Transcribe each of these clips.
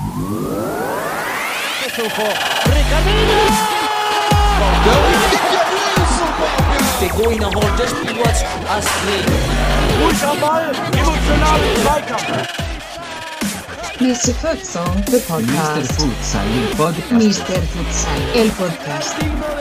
Der Goiner holt das Spiel als ruhig am Ball, emotionalen Zweikampf. Mr. Futsal, the podcast. Mr. Futsal, el podcast.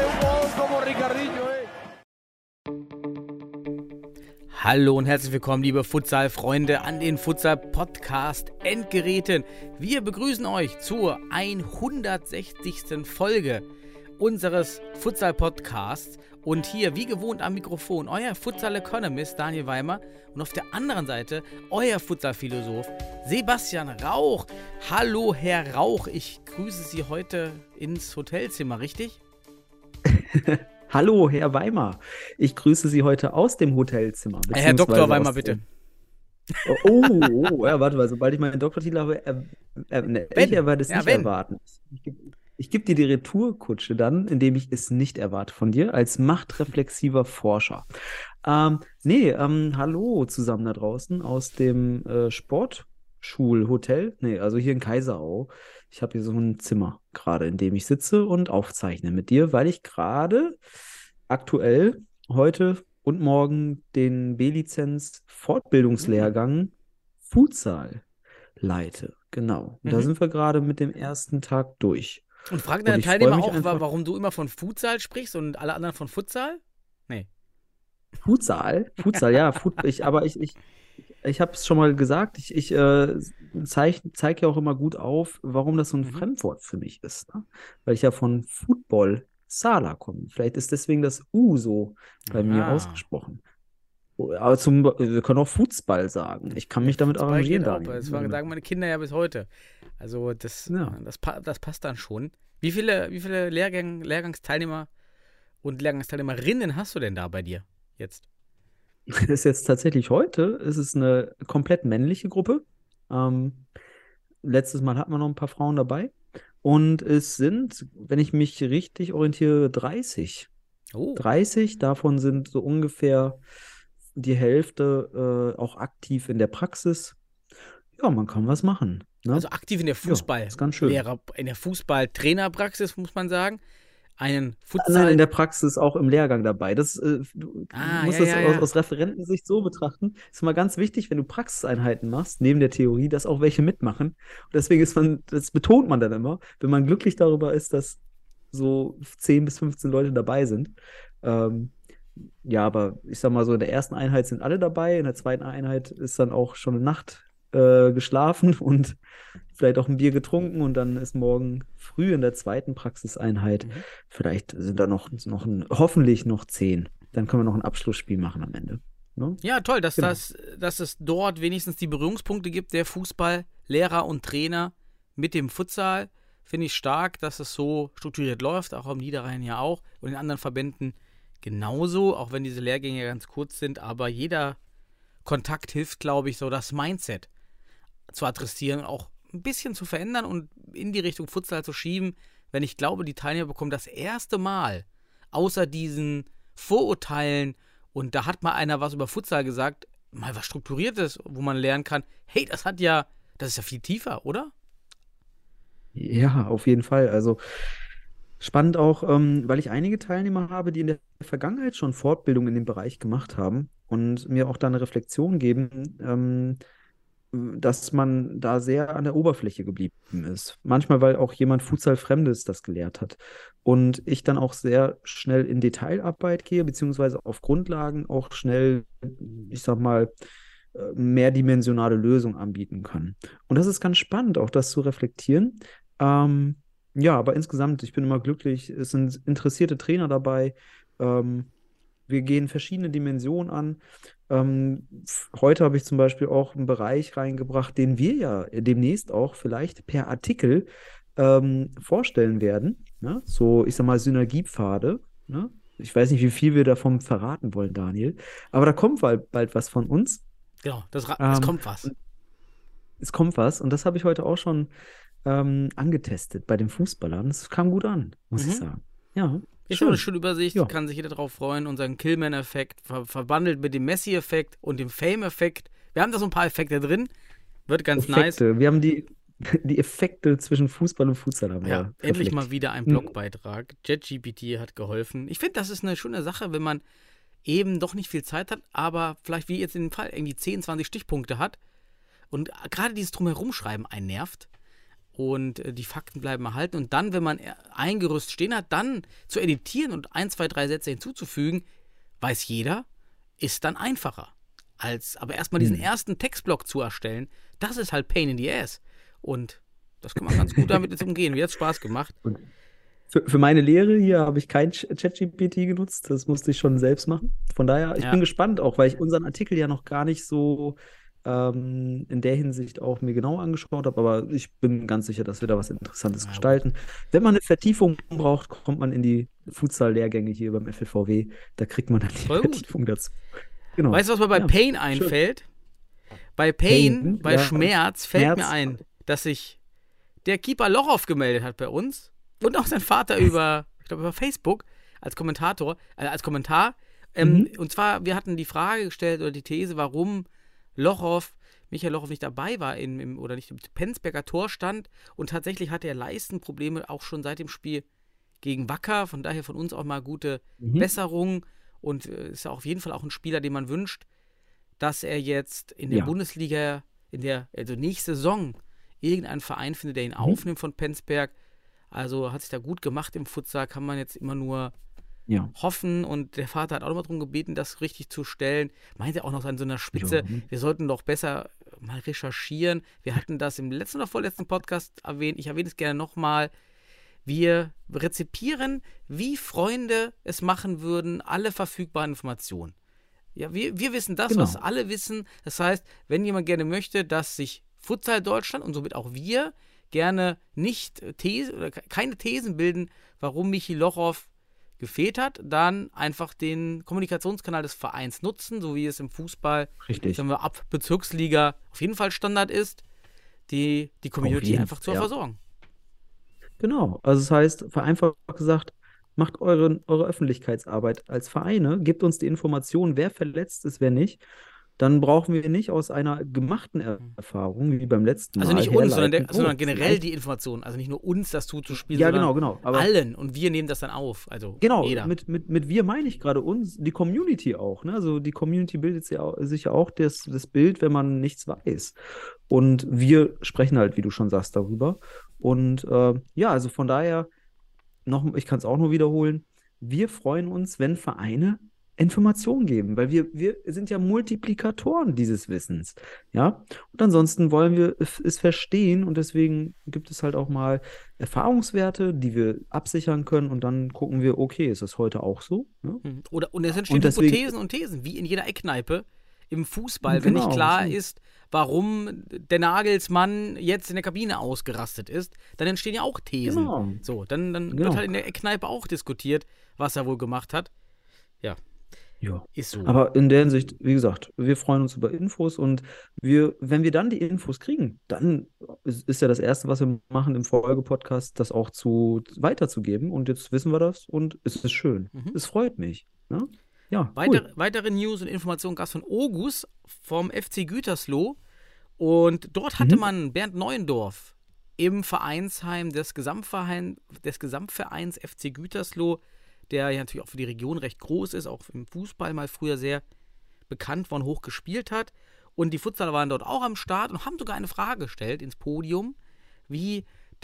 Hallo und herzlich willkommen, liebe Futsal-Freunde an den Futsal-Podcast-Endgeräten. Wir begrüßen euch zur 160. Folge unseres Futsal-Podcasts. Und hier, wie gewohnt am Mikrofon, euer Futsal-Economist Daniel Weimer und auf der anderen Seite euer Futsal-Philosoph Sebastian Rauch. Hallo, Herr Rauch, ich grüße Sie heute ins Hotelzimmer, richtig? Hallo, Herr Weimer. Ich grüße Sie heute aus dem Hotelzimmer. Herr Dr. Weimer, bitte. Ja, warte mal, sobald ich meinen Doktortitel habe, ich erwarte es nicht erwarten. Ich gebe dir die Retourkutsche dann, indem ich es nicht erwarte von dir, als machtreflexiver Forscher. Hallo zusammen da draußen aus dem Sportschulhotel. Also hier in Kaiserau. Ich habe hier so ein Zimmer gerade, in dem ich sitze und aufzeichne mit dir, weil ich gerade aktuell heute und morgen den B-Lizenz-Fortbildungslehrgang Futsal leite. Genau. Und da sind wir gerade mit dem ersten Tag durch. Und fragen deine Teilnehmer auch, warum du immer von Futsal sprichst und alle anderen von Futsal? Nee. Futsal, ja. Ich habe es schon mal gesagt, ich zeige ja auch immer gut auf, warum das so ein Fremdwort für mich ist. Ne? Weil ich ja von Football Sala komme. Vielleicht ist deswegen das U so bei mir ausgesprochen. Aber wir können auch Fußball sagen. Ich kann mich damit arrangieren. Das sagen meine Kinder ja bis heute. Also das passt dann schon. Wie viele Lehrgangsteilnehmer und Lehrgangsteilnehmerinnen hast du denn da bei dir jetzt? Das ist jetzt tatsächlich heute. Es ist eine komplett männliche Gruppe. Letztes Mal hatten wir noch ein paar Frauen dabei. Und es sind, wenn ich mich richtig orientiere, 30. 30, davon sind so ungefähr die Hälfte auch aktiv in der Praxis. Ja, man kann was machen. Ne? Also aktiv in der in der Fußballtrainerpraxis, muss man sagen. Nein, in der Praxis auch im Lehrgang dabei. Du musst das aus Referentensicht so betrachten. Ist mal ganz wichtig, wenn du Praxiseinheiten machst, neben der Theorie, dass auch welche mitmachen. Und deswegen das betont man dann immer, wenn man glücklich darüber ist, dass so 10 bis 15 Leute dabei sind. Aber ich sag mal so, in der ersten Einheit sind alle dabei, in der zweiten Einheit ist dann auch schon eine Nacht geschlafen und vielleicht auch ein Bier getrunken und dann ist morgen früh in der zweiten Praxiseinheit, vielleicht sind da hoffentlich noch 10. Dann können wir noch ein Abschlussspiel machen am Ende. Ne? Ja, toll, dass es dort wenigstens die Berührungspunkte gibt, der Fußballlehrer und Trainer mit dem Futsal. Finde ich stark, dass es so strukturiert läuft, auch am Niederrhein ja auch und in anderen Verbänden genauso, auch wenn diese Lehrgänge ganz kurz sind, aber jeder Kontakt hilft, glaube ich, so das Mindset zu adressieren, auch ein bisschen zu verändern und in die Richtung Futsal zu schieben, wenn ich glaube, die Teilnehmer bekommen das erste Mal außer diesen Vorurteilen und da hat mal einer was über Futsal gesagt, mal was Strukturiertes, wo man lernen kann, hey, das ist ja viel tiefer, oder? Ja, auf jeden Fall. Also spannend auch, weil ich einige Teilnehmer habe, die in der Vergangenheit schon Fortbildung in dem Bereich gemacht haben und mir auch da eine Reflexion geben, dass man da sehr an der Oberfläche geblieben ist. Manchmal, weil auch jemand Futsal-Fremdes das gelehrt hat. Und ich dann auch sehr schnell in Detailarbeit gehe, beziehungsweise auf Grundlagen auch schnell, ich sag mal, mehrdimensionale Lösungen anbieten kann. Und das ist ganz spannend, auch das zu reflektieren. Aber insgesamt, ich bin immer glücklich, es sind interessierte Trainer dabei. Wir gehen verschiedene Dimensionen an. Heute habe ich zum Beispiel auch einen Bereich reingebracht, den wir ja demnächst auch vielleicht per Artikel vorstellen werden. Ne? So, ich sag mal, Synergiepfade. Ne? Ich weiß nicht, wie viel wir davon verraten wollen, Daniel. Aber da kommt bald was von uns. Genau, es kommt was. Es kommt was. Und das habe ich heute auch schon angetestet bei den Fußballern. Das kam gut an, muss ich sagen. Ja. Ist schon eine schöne Übersicht, kann sich jeder darauf freuen. Unseren Killman-Effekt verbandelt mit dem Messi-Effekt und dem Fame-Effekt. Wir haben da so ein paar Effekte drin. Wird ganz nice. Wir haben die die Effekte zwischen Fußball und Futsal haben Ja, wir endlich mal reflektiert. wieder ein Blogbeitrag. JetGPT hat geholfen. Ich finde, das ist eine schöne Sache, wenn man eben doch nicht viel Zeit hat, aber vielleicht wie jetzt in dem Fall irgendwie 10, 20 Stichpunkte hat und gerade dieses Drumherumschreiben einen nervt und die Fakten bleiben erhalten und dann, wenn man ein Gerüst stehen hat, dann zu editieren und 1, 2, 3 Sätze hinzuzufügen, weiß jeder, ist dann einfacher. Aber erstmal diesen ersten Textblock zu erstellen, das ist halt Pain in the Ass. Und das kann man ganz gut damit jetzt umgehen. Mir hat Spaß gemacht. Und für meine Lehre hier habe ich kein ChatGPT genutzt. Das musste ich schon selbst machen. Von daher, ich bin gespannt auch, weil ich unseren Artikel ja noch gar nicht so in der Hinsicht auch mir genau angeschaut habe. Aber ich bin ganz sicher, dass wir da was Interessantes gestalten. Wenn man eine Vertiefung braucht, kommt man in die Futsal-Lehrgänge hier beim FLVW. Da kriegt man dann die Voll gut. Vertiefung dazu. Genau. Weißt du, was mir bei Pain einfällt? Bei Pain, bei Schmerz fällt mir ein, dass sich der Keeper Lochow gemeldet hat bei uns und auch sein Vater über Facebook als Kommentar. Und zwar, wir hatten die Frage gestellt oder die These, warum Michael Lochow nicht dabei war oder nicht im Penzberger Tor stand und tatsächlich hatte er Leistenprobleme auch schon seit dem Spiel gegen Wacker, von daher von uns auch mal gute Besserung und ist ja auf jeden Fall auch ein Spieler, den man wünscht, dass er jetzt in der Bundesliga, also nächste Saison, irgendeinen Verein findet, der ihn aufnimmt von Penzberg. Also hat sich da gut gemacht im Futsal, kann man jetzt immer nur hoffen. Und der Vater hat auch noch mal darum gebeten, das richtig zu stellen. Meinte auch noch an so einer Spitze, wir sollten doch besser mal recherchieren. Wir hatten das im letzten oder vorletzten Podcast erwähnt. Ich erwähne es gerne nochmal. Wir rezipieren, wie Freunde es machen würden, alle verfügbaren Informationen. Ja, wir wissen das, was alle wissen. Das heißt, wenn jemand gerne möchte, dass sich Futsal Deutschland und somit auch wir gerne keine Thesen bilden, warum Michi Lochow gefehlt hat, dann einfach den Kommunikationskanal des Vereins nutzen, so wie es im Fußball, sagen wir, ab Bezirksliga auf jeden Fall Standard ist, die Community einfach zu versorgen. Genau, also das heißt, vereinfacht gesagt, macht eure Öffentlichkeitsarbeit als Vereine, gebt uns die Informationen, wer verletzt ist, wer nicht. Dann brauchen wir nicht aus einer gemachten Erfahrung, wie beim letzten Mal. Also nicht uns, sondern generell die Informationen. Also nicht nur uns das zuzuspielen, sondern genau. Aber allen. Und wir nehmen das dann auf. Also jeder. Mit wir meine ich gerade uns, die Community auch. Ne? Also die Community bildet sich ja auch das Bild, wenn man nichts weiß. Und wir sprechen halt, wie du schon sagst, darüber. Und also von daher, ich kann es auch nur wiederholen, wir freuen uns, wenn Vereine Informationen geben, weil wir sind ja Multiplikatoren dieses Wissens, ja, und ansonsten wollen wir es verstehen und deswegen gibt es halt auch mal Erfahrungswerte, die wir absichern können und dann gucken wir, okay, ist das heute auch so? Ne? Und es entstehen Hypothesen und Thesen, wie in jeder Eckkneipe im Fußball, wenn nicht klar ist, warum der Nagelsmann jetzt in der Kabine ausgerastet ist, dann entstehen ja auch Thesen. Genau. So, dann wird halt in der Eckkneipe auch diskutiert, was er wohl gemacht hat. Ja. Ist so. Aber in der Hinsicht, wie gesagt, wir freuen uns über Infos und wenn wir dann die Infos kriegen, dann ist ja das Erste, was wir machen im Folgepodcast, das auch weiterzugeben. Und jetzt wissen wir das und es ist schön. Es freut mich. Ne? Ja, cool. Weitere News und Informationen gab es von Ogus vom FC Gütersloh. Und dort hatte man Bernd Neuendorf im Vereinsheim des Gesamtvereins FC Gütersloh, der ja natürlich auch für die Region recht groß ist, auch im Fußball mal früher sehr bekannt war und hoch gespielt hat. Und die Futsaler waren dort auch am Start und haben sogar eine Frage gestellt ins Podium, wie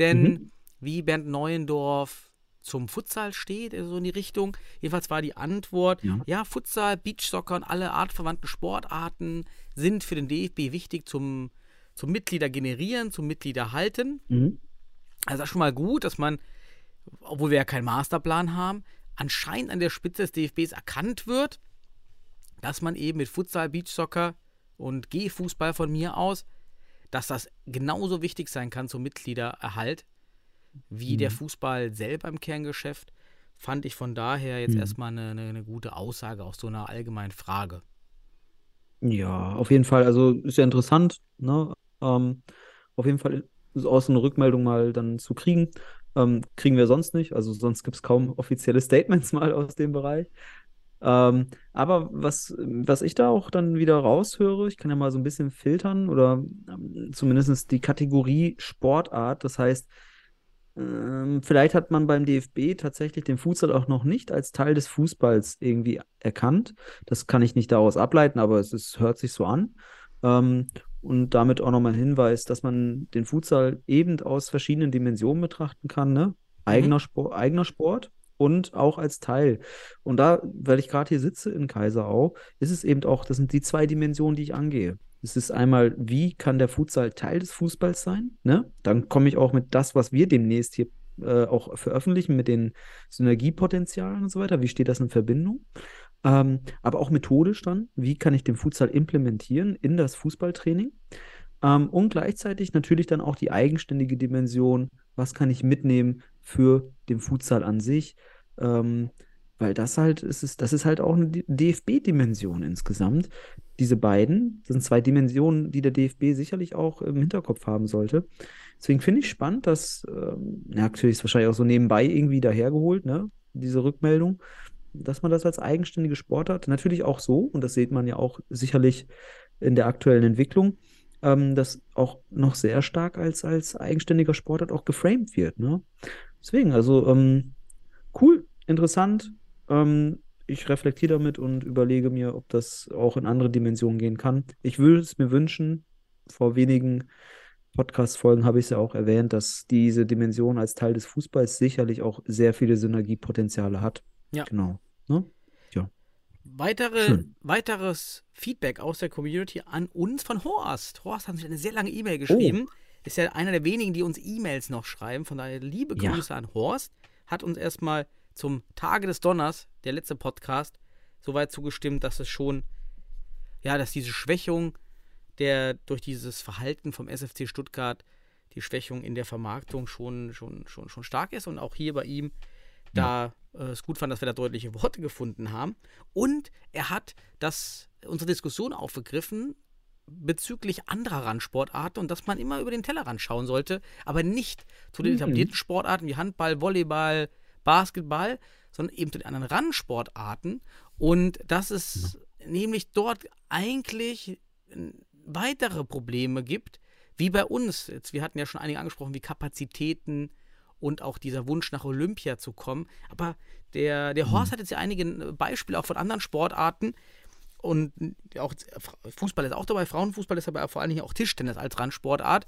Bernd Neuendorf zum Futsal steht, so in die Richtung. Jedenfalls war die Antwort, Futsal, Beachsoccer und alle artverwandten Sportarten sind für den DFB wichtig zum Mitglieder generieren, zum Mitglieder halten. Also das ist schon mal gut, dass man, obwohl wir ja keinen Masterplan haben, anscheinend an der Spitze des DFBs erkannt wird, dass man eben mit Futsal, Beachsoccer und Gehfußball von mir aus, dass das genauso wichtig sein kann zum Mitgliedererhalt wie der Fußball selber im Kerngeschäft, fand ich von daher jetzt erstmal eine gute Aussage aus so einer allgemeinen Frage. Ja, auf jeden Fall. Also ist ja interessant, ne? Auf jeden Fall aus einer Rückmeldung mal dann zu kriegen. Kriegen wir sonst nicht. Also sonst gibt es kaum offizielle Statements mal aus dem Bereich. Aber was ich da auch dann wieder raushöre, ich kann ja mal so ein bisschen filtern oder zumindest die Kategorie Sportart. Das heißt, vielleicht hat man beim DFB tatsächlich den Futsal auch noch nicht als Teil des Fußballs irgendwie erkannt. Das kann ich nicht daraus ableiten, aber hört sich so an. Ähm, und damit auch nochmal ein Hinweis, dass man den Futsal eben aus verschiedenen Dimensionen betrachten kann, ne? Mhm. Eigener Sport und auch als Teil. Und da, weil ich gerade hier sitze in Kaiserau, ist es eben auch, das sind die zwei Dimensionen, die ich angehe. Es ist einmal, wie kann der Futsal Teil des Fußballs sein? Ne? Dann komme ich auch mit das, was wir demnächst hier auch veröffentlichen, mit den Synergiepotenzialen und so weiter. Wie steht das in Verbindung? Aber auch methodisch dann, wie kann ich den Futsal implementieren in das Fußballtraining? Und gleichzeitig natürlich dann auch die eigenständige Dimension, was kann ich mitnehmen für den Futsal an sich? Ähm, weil das ist halt auch eine DFB-Dimension insgesamt. Diese beiden sind zwei Dimensionen, die der DFB sicherlich auch im Hinterkopf haben sollte. Deswegen finde ich spannend, dass, ja, natürlich ist wahrscheinlich auch so nebenbei irgendwie dahergeholt, ne, diese Rückmeldung, dass man das als eigenständige Sportart natürlich auch so, und das sieht man ja auch sicherlich in der aktuellen Entwicklung, das auch noch sehr stark als eigenständiger Sportart auch geframed wird, ne? Deswegen, also cool, interessant. Ich reflektiere damit und überlege mir, ob das auch in andere Dimensionen gehen kann. Ich würde es mir wünschen, vor wenigen Podcast-Folgen habe ich es ja auch erwähnt, dass diese Dimension als Teil des Fußballs sicherlich auch sehr viele Synergiepotenziale hat. Ja. Genau. Ne? Ja, schön. Weiteres Feedback aus der Community an uns von Horst. Horst hat uns eine sehr lange E-Mail Oh, geschrieben. Ist ja einer der wenigen, die uns E-Mails noch schreiben. Von daher liebe ja. Grüße an Horst. Hat uns erstmal zum Tage des Donners, der letzte Podcast, soweit zugestimmt, dass es schon, ja, dass diese Schwächung durch dieses Verhalten vom SFC Stuttgart, die Schwächung in der Vermarktung schon stark ist und auch hier bei ihm, Ja. da es gut fand, dass wir da deutliche Worte gefunden haben. Und er hat unsere Diskussion aufgegriffen bezüglich anderer Randsportarten und dass man immer über den Tellerrand schauen sollte, aber nicht zu den etablierten Mhm. Sportarten wie Handball, Volleyball, Basketball, sondern eben zu den anderen Randsportarten. Und dass es nämlich dort eigentlich weitere Probleme gibt, wie bei uns. Jetzt, wir hatten ja schon einige angesprochen, wie Kapazitäten und auch dieser Wunsch nach Olympia zu kommen. Aber der Horst hat jetzt ja einige Beispiele auch von anderen Sportarten. Und auch Fußball ist auch dabei, Frauenfußball ist aber vor allen Dingen auch Tischtennis als Randsportart,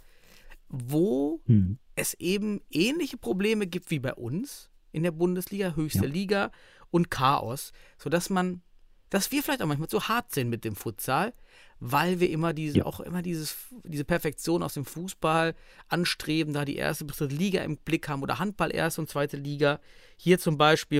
wo Mhm. es eben ähnliche Probleme gibt wie bei uns in der Bundesliga, höchste Ja. Liga und Chaos, sodass wir vielleicht auch manchmal zu hart sind mit dem Futsal, weil wir immer Ja. diese Perfektion aus dem Fußball anstreben, da die erste bis dritte Liga im Blick haben oder Handball erste und zweite Liga. Hier zum Beispiel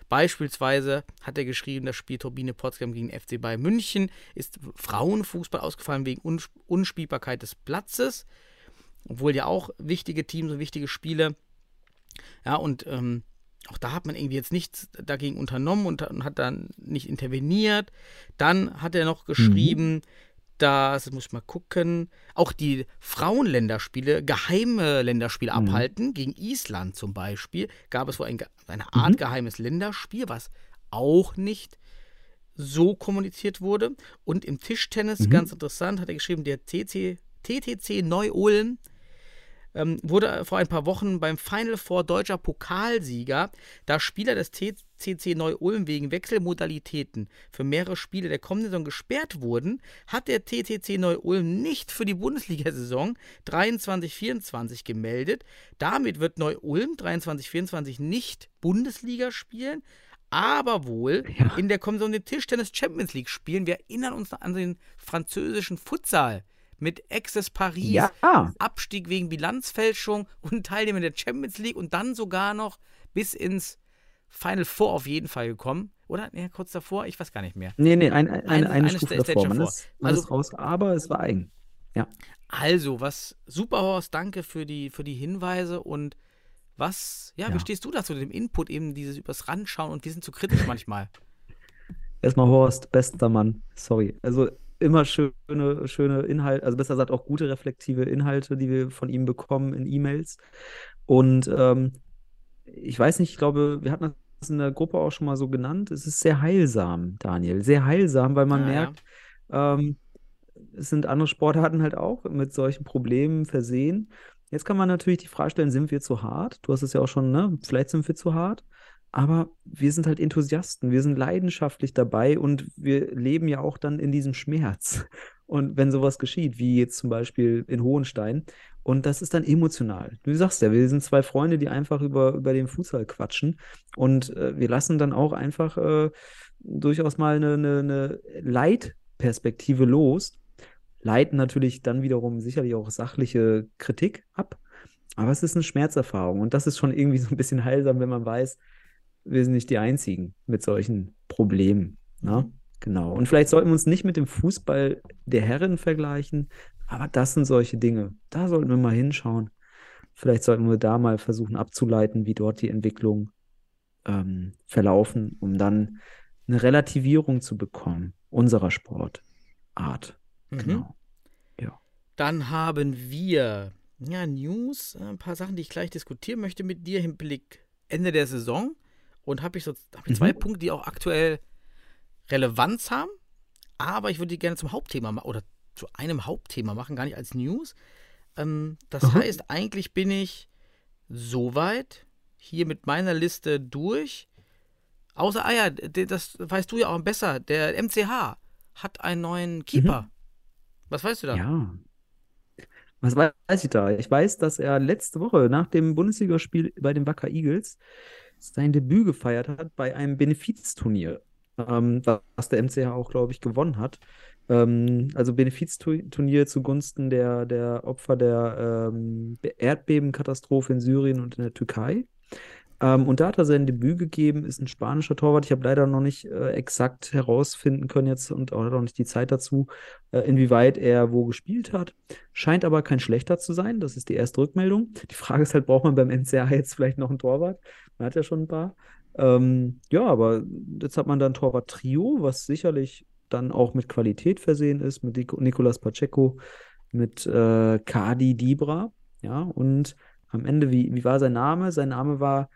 hat er geschrieben, das Spiel Turbine Potsdam gegen FC Bayern München ist Frauenfußball ausgefallen wegen Unspielbarkeit des Platzes, obwohl ja auch wichtige Teams und wichtige Spiele. Ja, und auch da hat man irgendwie jetzt nichts dagegen unternommen und hat dann nicht interveniert. Dann hat er noch geschrieben, dass, jetzt muss ich mal gucken, auch die Frauenländerspiele, geheime Länderspiele Mhm. abhalten. Gegen Island zum Beispiel gab es wohl eine Art geheimes Länderspiel, was auch nicht so kommuniziert wurde. Und im Tischtennis, ganz interessant, hat er geschrieben, der TTC Neu-Ulm wurde vor ein paar Wochen beim Final Four deutscher Pokalsieger, da Spieler des TCC Neu-Ulm wegen Wechselmodalitäten für mehrere Spiele der kommenden Saison gesperrt wurden, hat der TTC Neu-Ulm nicht für die Bundesliga-Saison 23/24 gemeldet. Damit wird Neu-Ulm 23/24 nicht Bundesliga spielen, aber wohl Ja. in der kommenden Tischtennis Champions League spielen. Wir erinnern uns an den französischen Futsal mit Access Paris, Ja. Abstieg wegen Bilanzfälschung und Teilnehmer der Champions League und dann sogar noch bis ins Final Four auf jeden Fall gekommen. Oder? Ja, kurz davor, ich weiß gar nicht mehr. Nee, Eine eine Stufe Stage davor. Man davor. man ist raus, aber es war eigen. Ja. Also, super, Horst, danke für die Hinweise und wie Ja. stehst du dazu, dem Input eben dieses übers Rand schauen und wir sind zu kritisch manchmal. Erstmal Horst, bester Mann. Sorry. Also immer schöne Inhalte, also besser gesagt auch gute reflektive Inhalte, die wir von ihm bekommen in E-Mails. Und ich weiß nicht, ich glaube, wir hatten in der Gruppe auch schon mal so genannt. Es ist sehr heilsam, Daniel. Sehr heilsam, weil man Ja. merkt, ähm, es sind andere Sportarten halt auch mit solchen Problemen versehen. Jetzt kann man natürlich die Frage stellen, sind wir zu hart? Du hast es ja auch schon, ne? Vielleicht sind wir zu hart. Aber wir sind halt Enthusiasten, wir sind leidenschaftlich dabei und wir leben ja auch dann in diesem Schmerz. Und wenn sowas geschieht, wie jetzt zum Beispiel in Hohenstein, und das ist dann emotional. Du sagst ja, wir sind zwei Freunde, die einfach über den Futsal quatschen. Und wir lassen dann auch einfach durchaus mal eine Leitperspektive los, leiten natürlich dann wiederum sicherlich auch sachliche Kritik ab. Aber es ist eine Schmerzerfahrung und das ist schon irgendwie so ein bisschen heilsam, wenn man weiß, wir sind nicht die Einzigen mit solchen Problemen. Ne? Genau. Und vielleicht sollten wir uns nicht mit dem Fußball der Herren vergleichen, aber das sind solche Dinge. Da sollten wir mal hinschauen. Vielleicht sollten wir da mal versuchen abzuleiten, wie dort die Entwicklung verlaufen, um dann eine Relativierung zu bekommen unserer Sportart. Genau. Ja. Dann haben wir News, ein paar Sachen, die ich gleich diskutieren möchte mit dir im Blick Ende der Saison. Und habe ich zwei Punkte, die auch aktuell Relevanz haben. Aber ich würde die gerne zum Hauptthema oder zu einem Hauptthema machen, gar nicht als News. Das heißt, eigentlich bin ich soweit hier mit meiner Liste durch. Außer, das weißt du ja auch besser, der MCH hat einen neuen Keeper. Was weißt du da? Ja. Was weiß ich da? Ich weiß, dass er letzte Woche nach dem Bundesligaspiel bei den Wacker Eagles sein Debüt gefeiert hat bei einem Benefizturnier, was der MCH auch, glaube ich, gewonnen hat. Also Benefizturnier zugunsten der Opfer der Erdbebenkatastrophe in Syrien und in der Türkei. Und da hat er sein Debüt gegeben, ist ein spanischer Torwart. Ich habe leider noch nicht exakt herausfinden können jetzt und auch noch nicht die Zeit dazu, inwieweit er wo gespielt hat. Scheint aber kein schlechter zu sein. Das ist die erste Rückmeldung. Die Frage ist halt, braucht man beim MCH jetzt vielleicht noch einen Torwart? Man hat ja schon ein paar. Ja, aber jetzt hat man dann Torwart-Trio, was sicherlich dann auch mit Qualität versehen ist, mit Nicolas Pacheco, mit Kadi Dibra. Ja, und am Ende, wie war sein Name? Sein Name war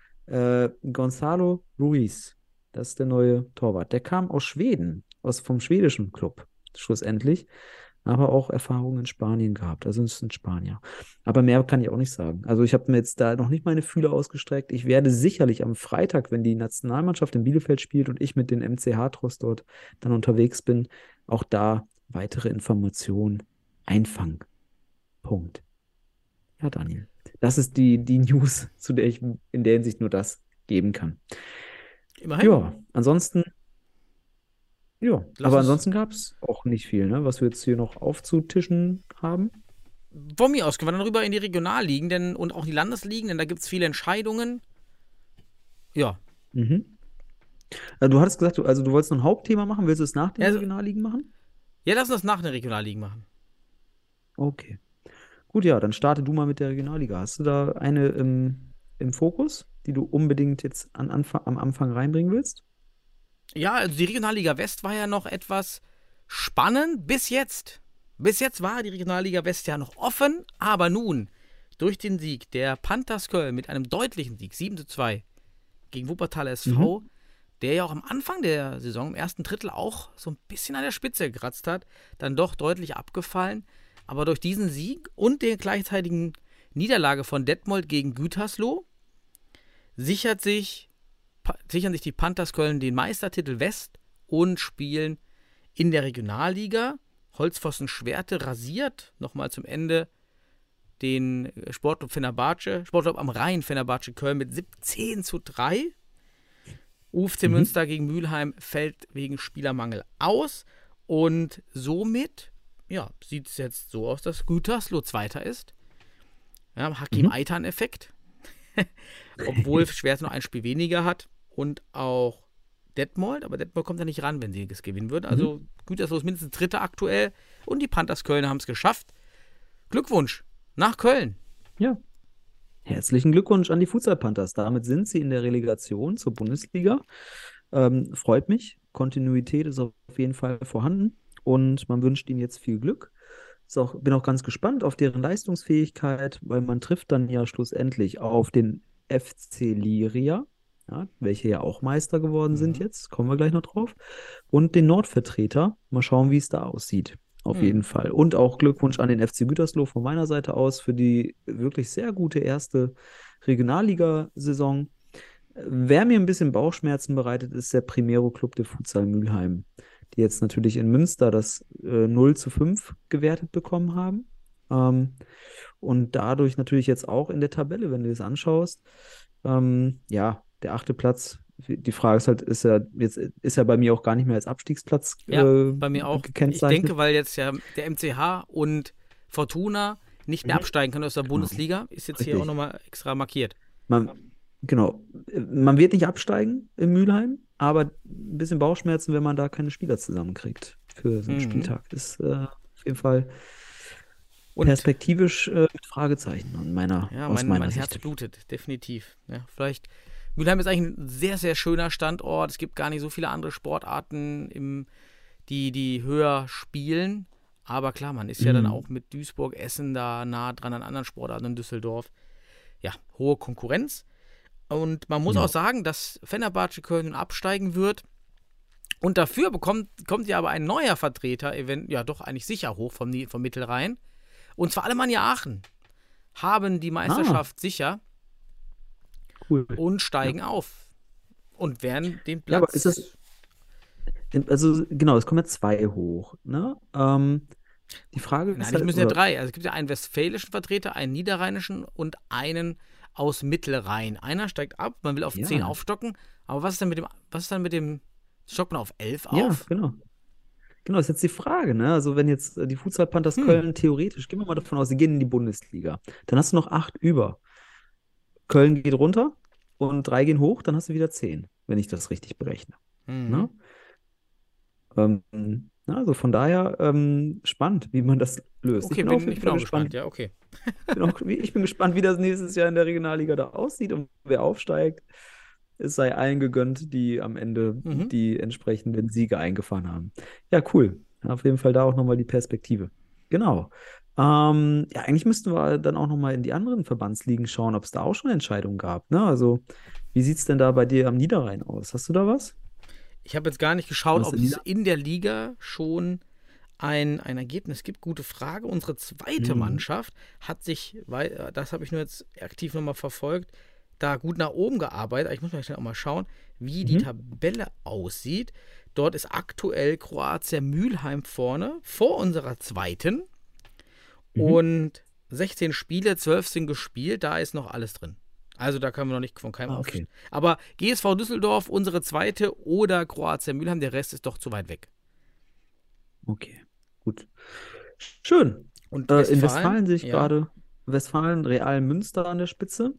Gonzalo Ruiz. Das ist der neue Torwart. Der kam aus Schweden, vom schwedischen Club, schlussendlich. Aber auch Erfahrungen in Spanien gehabt. Also es ist ein Spanier. Aber mehr kann ich auch nicht sagen. Also ich habe mir jetzt da noch nicht meine Fühler ausgestreckt. Ich werde sicherlich am Freitag, wenn die Nationalmannschaft in Bielefeld spielt und ich mit den MCH-Tross dort dann unterwegs bin, auch da weitere Informationen einfangen. Punkt. Ja, Daniel. Das ist die News, zu der ich in der Hinsicht nur das geben kann. Immerhin. Ja, ansonsten ansonsten gab es auch nicht viel, ne, was wir jetzt hier noch aufzutischen haben. Von mir aus können wir dann rüber in die Regionalligen und auch die Landesligen, denn da gibt es viele Entscheidungen. Ja. Du hattest gesagt, du wolltest noch ein Hauptthema machen. Willst du es nach den Regionalligen machen? Ja, lass uns das nach den Regionalligen machen. Okay. Gut, ja, dann starte du mal mit der Regionalliga. Hast du da eine im Fokus, die du unbedingt jetzt am Anfang reinbringen willst? Ja, also die Regionalliga West war ja noch etwas spannend bis jetzt. Bis jetzt war die Regionalliga West ja noch offen, aber nun, durch den Sieg der Panthers Köln mit einem deutlichen Sieg, 7:2 gegen Wuppertal SV, der ja auch am Anfang der Saison, im ersten Drittel auch so ein bisschen an der Spitze gekratzt hat, dann doch deutlich abgefallen. Aber durch diesen Sieg und der gleichzeitigen Niederlage von Detmold gegen Gütersloh sichern sich die Panthers Köln den Meistertitel West und spielen in der Regionalliga. Holzpfosten Schwerte rasiert nochmal zum Ende den Sportclub am Rhein Fenerbahce Köln mit 17:3. UFC Münster gegen Mülheim fällt wegen Spielermangel aus und somit sieht es jetzt so aus, dass Gütersloh Zweiter ist. Ja, Hakim Aytan-Effekt. Obwohl Schwerte noch ein Spiel weniger hat und auch Detmold, aber Detmold kommt ja nicht ran, wenn sie es gewinnen würden. Also Gütersloh ist mindestens Dritter aktuell und die Panthers Köln haben es geschafft. Glückwunsch nach Köln. Ja. Herzlichen Glückwunsch an die Futsal Panthers. Damit sind sie in der Relegation zur Bundesliga. Freut mich. Kontinuität ist auf jeden Fall vorhanden und man wünscht ihnen jetzt viel Glück. Bin auch ganz gespannt auf deren Leistungsfähigkeit, weil man trifft dann ja schlussendlich auf den FC Liria. ja, welche ja auch Meister geworden sind jetzt, kommen wir gleich noch drauf, und den Nordvertreter. Mal schauen, wie es da aussieht. Auf jeden Fall. Und auch Glückwunsch an den FC Gütersloh von meiner Seite aus für die wirklich sehr gute erste Regionalliga-Saison. Wer mir ein bisschen Bauchschmerzen bereitet, ist der Primero Club de Futsal Mülheim, die jetzt natürlich in Münster das 0:5 gewertet bekommen haben. Und dadurch natürlich jetzt auch in der Tabelle, wenn du das anschaust, ja, der 8. Platz, die Frage ist halt, ist ja bei mir auch gar nicht mehr als Abstiegsplatz Bei mir auch. Ich gekennzeichnet. denke, weil jetzt ja der MCH und Fortuna nicht mehr absteigen können aus der Bundesliga, ist jetzt hier Richtig. auch nochmal extra markiert. Genau. Man wird nicht absteigen in Mülheim, aber ein bisschen Bauchschmerzen, wenn man da keine Spieler zusammenkriegt für so einen Spieltag. Ist auf jeden Fall Und perspektivisch mit Fragezeichen aus meiner mein Herz Sicht. blutet, definitiv. Ja, vielleicht. Mülheim ist eigentlich ein sehr, sehr schöner Standort. Es gibt gar nicht so viele andere Sportarten, die höher spielen. Aber klar, man ist ja dann auch mit Duisburg, Essen da nah dran an anderen Sportarten in Düsseldorf. Ja, hohe Konkurrenz. Und man muss auch sagen, dass Fenerbahce Köln absteigen wird. Und dafür kommt ja aber ein neuer Vertreter, ja doch eigentlich sicher hoch vom Mittelrhein. Und zwar Alemannia Aachen haben die Meisterschaft sicher Cool. und steigen auf. Und werden den Ja, Platz. aber ist das, also genau, es kommen ja 2 hoch, ne? Die Frage Nein, ist es halt, müssen ja oder- 3. Also es gibt ja einen westfälischen Vertreter, einen niederrheinischen und einen aus Mittelrhein. Einer steigt ab, man will auf Ja. 10 aufstocken. Aber was ist dann mit dem stockt man auf 11 Ja, auf? genau. Genau, ist jetzt die Frage, ne? Also wenn jetzt die Futsal Panthers Köln theoretisch, gehen wir mal davon aus, sie gehen in die Bundesliga, dann hast du noch 8 über. Köln geht runter und 3 gehen hoch, dann hast du wieder 10, wenn ich das richtig berechne. Ne? Also von daher spannend, wie man das löst. Okay, auf jeden ich bin Fall auch gespannt. Ja, okay. Ich bin gespannt, wie das nächstes Jahr in der Regionalliga da aussieht und wer aufsteigt. Es sei allen gegönnt, die am Ende die entsprechenden Siege eingefahren haben. Ja, cool. Auf jeden Fall da auch nochmal die Perspektive. Genau. Ja, eigentlich müssten wir dann auch nochmal in die anderen Verbandsligen schauen, ob es da auch schon Entscheidungen gab. Ne? Also, wie sieht es denn da bei dir am Niederrhein aus? Hast du da was? Ich habe jetzt gar nicht geschaut, Was ob in es in der Liga schon ein Ergebnis gibt. Gute Frage. Unsere zweite Mannschaft hat sich, weil das habe ich nur jetzt aktiv nochmal verfolgt, da gut nach oben gearbeitet. Ich muss mal schnell auch mal schauen, wie die Tabelle aussieht. Dort ist aktuell Kroatia Mülheim vorne, vor unserer zweiten. Und 16 Spiele, 12 sind gespielt, da ist noch alles drin. Also da können wir noch nicht von keinem Okay. Aber GSV Düsseldorf, unsere zweite, oder Kroatia Mülheim, der Rest ist doch zu weit weg. Okay, gut. Schön. Und In Westfalen sehe ich ja. gerade Westfalen, Real Münster an der Spitze.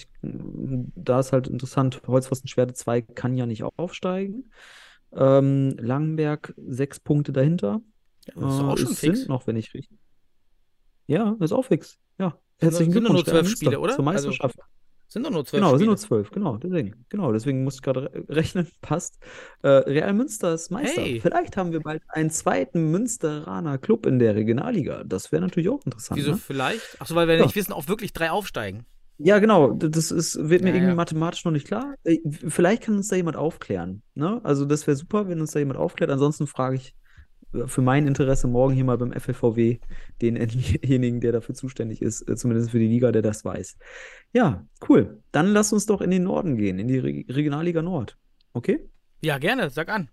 Da ist halt interessant, Holzpfostenschwerte 2 kann ja nicht aufsteigen. Langenberg 6 Punkte dahinter. Ja, das ist doch auch schon es fix. sind noch, wenn ich richtig. Ja, ist auch fix. Ja, Sind herzlichen doch nur Glückwunsch, 12 Real Münster, Spiele, oder? zur Also, Meisterschaft. sind doch nur 12 Genau, es sind Spiele. nur 12, deswegen musste ich gerade rechnen, passt. Real Münster ist Meister. Hey. Vielleicht haben wir bald einen zweiten Münsteraner Club in der Regionalliga. Das wäre natürlich auch interessant. Wieso Ne? vielleicht? Achso, weil wir Ja. nicht wissen, ob wirklich 3 aufsteigen. Ja, genau, wird mir Ja, irgendwie ja. mathematisch noch nicht klar. Vielleicht kann uns da jemand aufklären. Ne? Also das wäre super, wenn uns da jemand aufklärt. Ansonsten frage ich für mein Interesse morgen hier mal beim FLVW denjenigen, der dafür zuständig ist, zumindest für die Liga, der das weiß. Ja, cool. Dann lass uns doch in den Norden gehen, in die Regionalliga Nord. Okay? Ja, gerne, sag an.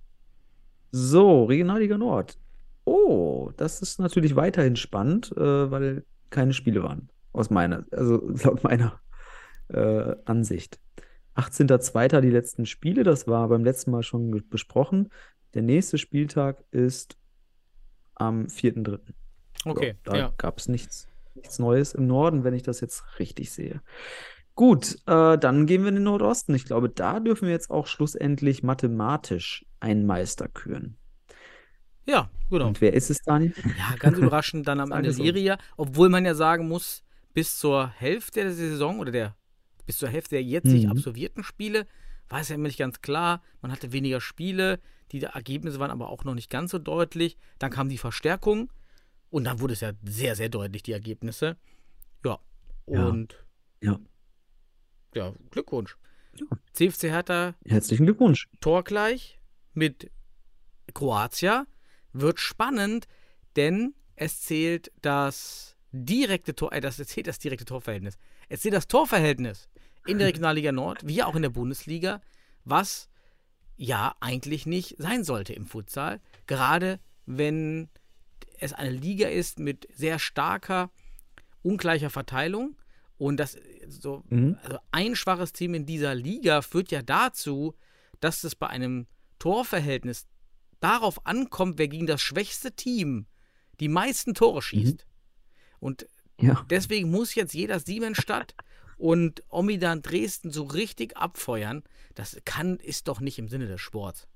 So, Regionalliga Nord. Oh, das ist natürlich weiterhin spannend, weil keine Spiele waren. Laut meiner Ansicht. 18.02. die letzten Spiele, das war beim letzten Mal schon besprochen. Der nächste Spieltag ist am 4.3. Okay, Da ja. gab es nichts Neues im Norden, wenn ich das jetzt richtig sehe. Gut, dann gehen wir in den Nordosten. Ich glaube, da dürfen wir jetzt auch schlussendlich mathematisch einen Meister küren. Ja, genau. Und wer ist es, Daniel? Ja, ganz überraschend dann am Sag Ende es uns. Liria, obwohl man ja sagen muss, bis zur Hälfte der Saison oder bis zur Hälfte der jetzt sich absolvierten Spiele war es ja immer nicht ganz klar. Man hatte weniger Spiele, die Ergebnisse waren aber auch noch nicht ganz so deutlich. Dann kam die Verstärkung und dann wurde es ja sehr, sehr deutlich, die Ergebnisse. Ja, und Ja. ja, Glückwunsch. CFC Hertha Herzlichen Glückwunsch. torgleich mit Kroatia. Wird spannend, denn es zählt das direkte Torverhältnis. Es zählt das Torverhältnis in der Regionalliga Nord, wie auch in der Bundesliga, was ja eigentlich nicht sein sollte im Futsal. Gerade wenn es eine Liga ist mit sehr starker, ungleicher Verteilung. Und das also ein schwaches Team in dieser Liga führt ja dazu, dass es bei einem Torverhältnis darauf ankommt, wer gegen das schwächste Team die meisten Tore schießt. Und deswegen muss jetzt jeder Siemensstadt und Omidan Dresden so richtig abfeuern. Das ist doch nicht im Sinne des Sports.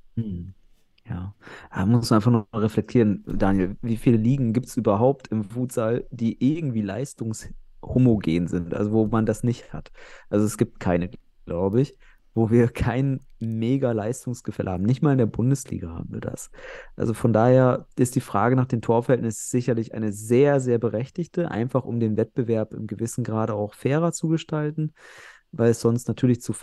Ja, da muss man einfach noch mal reflektieren, Daniel. Wie viele Ligen gibt es überhaupt im Futsal, die irgendwie leistungshomogen sind, also wo man das nicht hat? Also es gibt keine, glaube ich, wo wir kein mega Leistungsgefälle haben. Nicht mal in der Bundesliga haben wir das. Also von daher ist die Frage nach den Torverhältnissen sicherlich eine sehr, sehr berechtigte, einfach um den Wettbewerb im gewissen Grade auch fairer zu gestalten, weil es sonst natürlich zu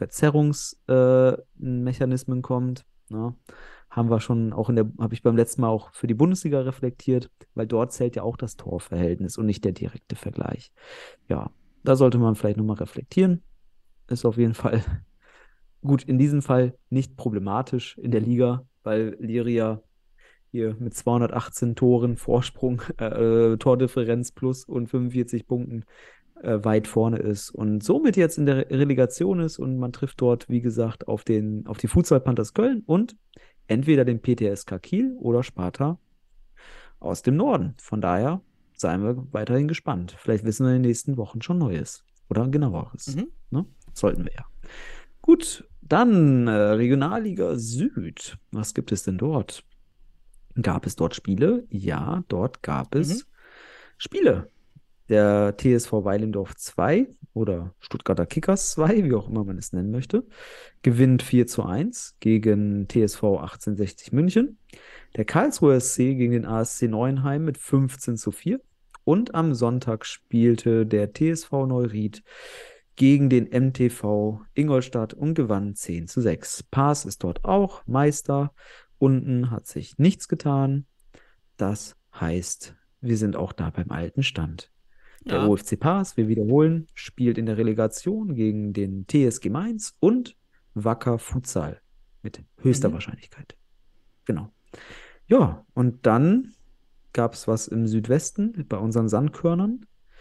Verzerrungsmechanismen kommt. Ne? Haben wir schon auch habe ich beim letzten Mal auch für die Bundesliga reflektiert, weil dort zählt ja auch das Torverhältnis und nicht der direkte Vergleich. Ja, da sollte man vielleicht nochmal reflektieren. Ist auf jeden Fall gut, in diesem Fall nicht problematisch in der Liga, weil Liria hier mit 218 Toren Vorsprung, Tordifferenz plus und 45 Punkten weit vorne ist und somit jetzt in der Relegation ist und man trifft dort, wie gesagt, auf die Futsal Panthers Köln und entweder den PTSK Kiel oder Sparta aus dem Norden. Von daher seien wir weiterhin gespannt. Vielleicht wissen wir in den nächsten Wochen schon Neues oder genaueres. Ne? Sollten wir ja. Gut, dann Regionalliga Süd. Was gibt es denn dort? Gab es dort Spiele? Ja, dort gab es Spiele. Der TSV Weilendorf 2 oder Stuttgarter Kickers 2, wie auch immer man es nennen möchte, gewinnt 4:1 gegen TSV 1860 München. Der Karlsruher SC gegen den ASC Neuenheim mit 15:4. Und am Sonntag spielte der TSV Neuried gegen den MTV Ingolstadt und gewann 10:6. Paas ist dort auch Meister. Unten hat sich nichts getan. Das heißt, wir sind auch da beim alten Stand. Der OFC Paas, wir wiederholen, spielt in der Relegation gegen den TSG Mainz und Wacker Futsal mit höchster Wahrscheinlichkeit. Genau. Ja, und dann gab es was im Südwesten bei unseren Sandkörnern.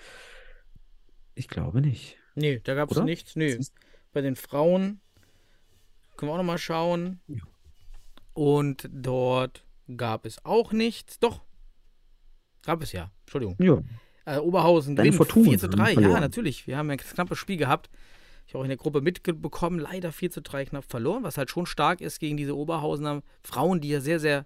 Ich glaube nicht. Nee, da gab es nichts. Nee. Bei den Frauen können wir auch nochmal schauen. Ja. Und dort gab es auch nichts. Doch, gab es ja. Entschuldigung. Ja. Oberhausen gewinnt 4:3. Ja, natürlich. Wir haben ein knappes Spiel gehabt. Ich habe auch in der Gruppe mitbekommen. Leider 4:3 knapp verloren, was halt schon stark ist gegen diese Oberhausener Frauen, die ja sehr, sehr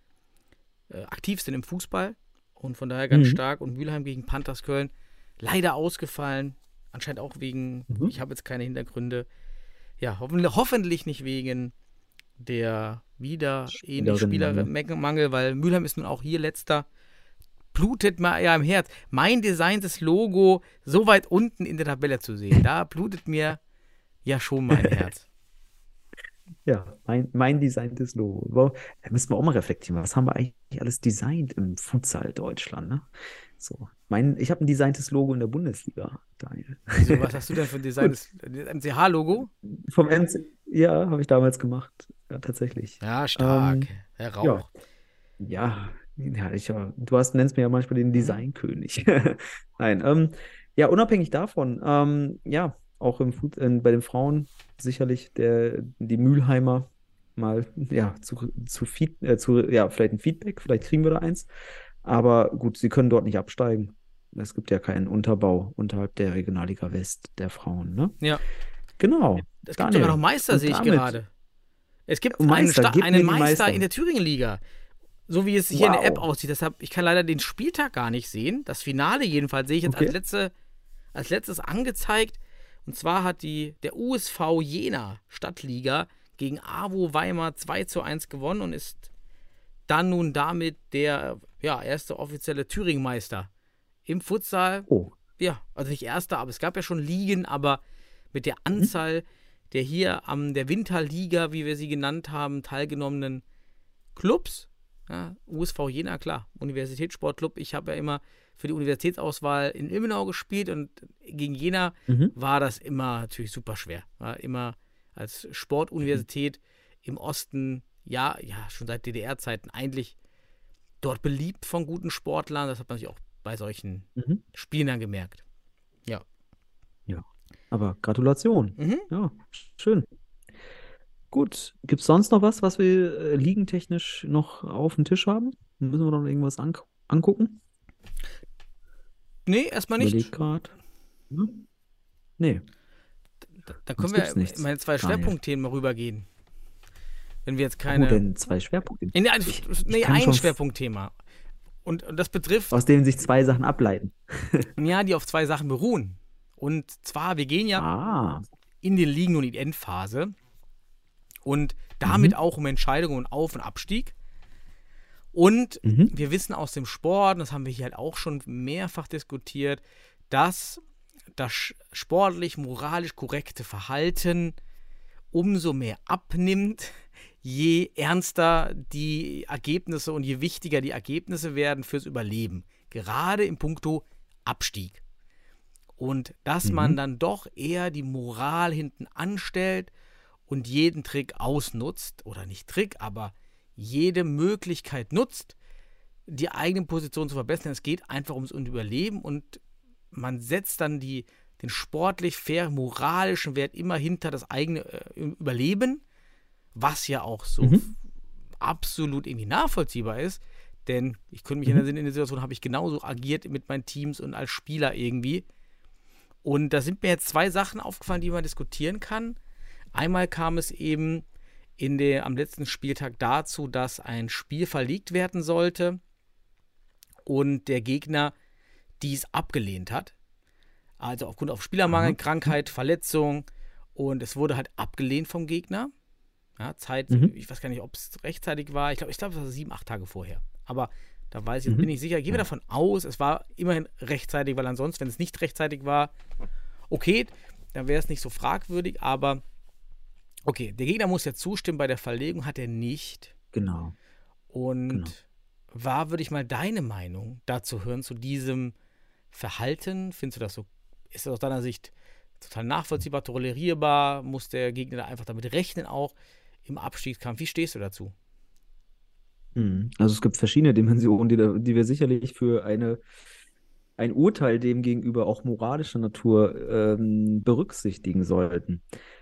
aktiv sind im Fußball. Und von daher ganz stark. Und Mülheim gegen Panthers Köln leider ausgefallen. Anscheinend auch wegen, ich habe jetzt keine Hintergründe. Ja, hoffentlich nicht wegen der Spielermangel, weil Mülheim ist nun auch hier letzter. Blutet mir ja im Herz. Mein designtes Logo so weit unten in der Tabelle zu sehen, da blutet mir ja schon mein Herz. Ja, mein designtes Logo. Da müssen wir auch mal reflektieren. Was haben wir eigentlich alles designt im Futsal Deutschland? Ne? So, ich habe ein designtes Logo in der Bundesliga, Daniel. Also, was hast du denn für ein designtes MCH-Logo? Vom ja, habe ich damals gemacht. Ja, tatsächlich. Ja, stark. Herr Rauch. Ja, du nennst mir ja manchmal den Designkönig. Nein, ja, unabhängig davon, ja, auch bei den Frauen sicherlich die Mülheimer mal, ja, vielleicht ein Feedback, vielleicht kriegen wir da eins. Aber gut, sie können dort nicht absteigen. Es gibt ja keinen Unterbau unterhalb der Regionalliga West der Frauen, ne? Ja. Genau. Es gibt sogar noch Meister, sehe ich gerade. Es gibt einen Meister in der Thüringen-Liga. So wie es hier in der App aussieht. Deshalb, ich kann leider den Spieltag gar nicht sehen. Das Finale jedenfalls sehe ich jetzt als letztes angezeigt. Und zwar hat der USV Jena Stadtliga gegen AWO Weimar 2:1 gewonnen und ist dann nun damit der erste offizielle Thüringen-Meister im Futsal. Oh. Ja, also nicht erster, aber es gab ja schon Ligen, aber mit der Anzahl der hier an der Winterliga, wie wir sie genannt haben, teilgenommenen Clubs, ja, USV Jena, klar, Universitätssportclub, ich habe ja immer für die Universitätsauswahl in Ilmenau gespielt und gegen Jena war das immer natürlich super schwer. War immer als Sportuniversität im Osten, ja, schon seit DDR-Zeiten eigentlich dort beliebt von guten Sportlern. Das hat man sich auch bei solchen Spielen dann gemerkt. Ja. Ja, aber Gratulation. Mhm. Ja, schön. Gut, gibt es sonst noch was wir ligentechnisch noch auf dem Tisch haben? Müssen wir noch irgendwas angucken? Nee, erstmal nicht. Überleg grad. Ja. Nee. Da können Sonst gibt's wir nichts, in meine 2 Daniel. Schwerpunktthemen mal rübergehen. Wenn wir jetzt Wo keine. denn 2 Schwerpunkte? Nee, kann ein schon Schwerpunktthema. Und das betrifft, aus denen sich 2 Sachen ableiten. ja, die auf 2 Sachen beruhen. Und zwar, wir gehen ja Ah, in den Ligen- und in die Endphase. Und damit auch um Entscheidungen und Auf- und Abstieg. Und wir wissen aus dem Sport, und das haben wir hier halt auch schon mehrfach diskutiert, dass das sportlich, moralisch korrekte Verhalten umso mehr abnimmt, je ernster die Ergebnisse und je wichtiger die Ergebnisse werden fürs Überleben. Gerade im Puncto Abstieg. Und dass man dann doch eher die Moral hinten anstellt und jeden Trick ausnutzt, oder nicht Trick, aber jede Möglichkeit nutzt, die eigene Position zu verbessern. Es geht einfach ums Überleben und man setzt dann den sportlich fair moralischen Wert immer hinter das eigene Überleben, was ja auch so absolut irgendwie nachvollziehbar ist, denn ich könnte mich in der Situation, habe ich genauso agiert mit meinen Teams und als Spieler irgendwie. Und da sind mir jetzt 2 Sachen aufgefallen, die man diskutieren kann. Einmal kam es eben am letzten Spieltag dazu, dass ein Spiel verlegt werden sollte und der Gegner dies abgelehnt hat. Also aufgrund auf Spielermangel, Krankheit, Verletzung, und es wurde halt abgelehnt vom Gegner. Ja, ich weiß gar nicht, ob es rechtzeitig war. Ich glaube, es war 7, 8 Tage vorher. Aber da bin ich sicher, gehen wir davon aus, es war immerhin rechtzeitig, weil ansonsten, wenn es nicht rechtzeitig war, okay, dann wäre es nicht so fragwürdig, aber okay, der Gegner muss ja zustimmen, bei der Verlegung hat er nicht. genau. Und würde ich mal deine Meinung dazu hören, zu diesem Verhalten? Findest du das so, ist das aus deiner Sicht total nachvollziehbar, tolerierbar? Muss der Gegner da einfach damit rechnen, auch im Abstiegskampf? Wie stehst du dazu? Also es gibt verschiedene Dimensionen, die wir sicherlich für ein Urteil dem gegenüber auch moralischer Natur berücksichtigen sollten.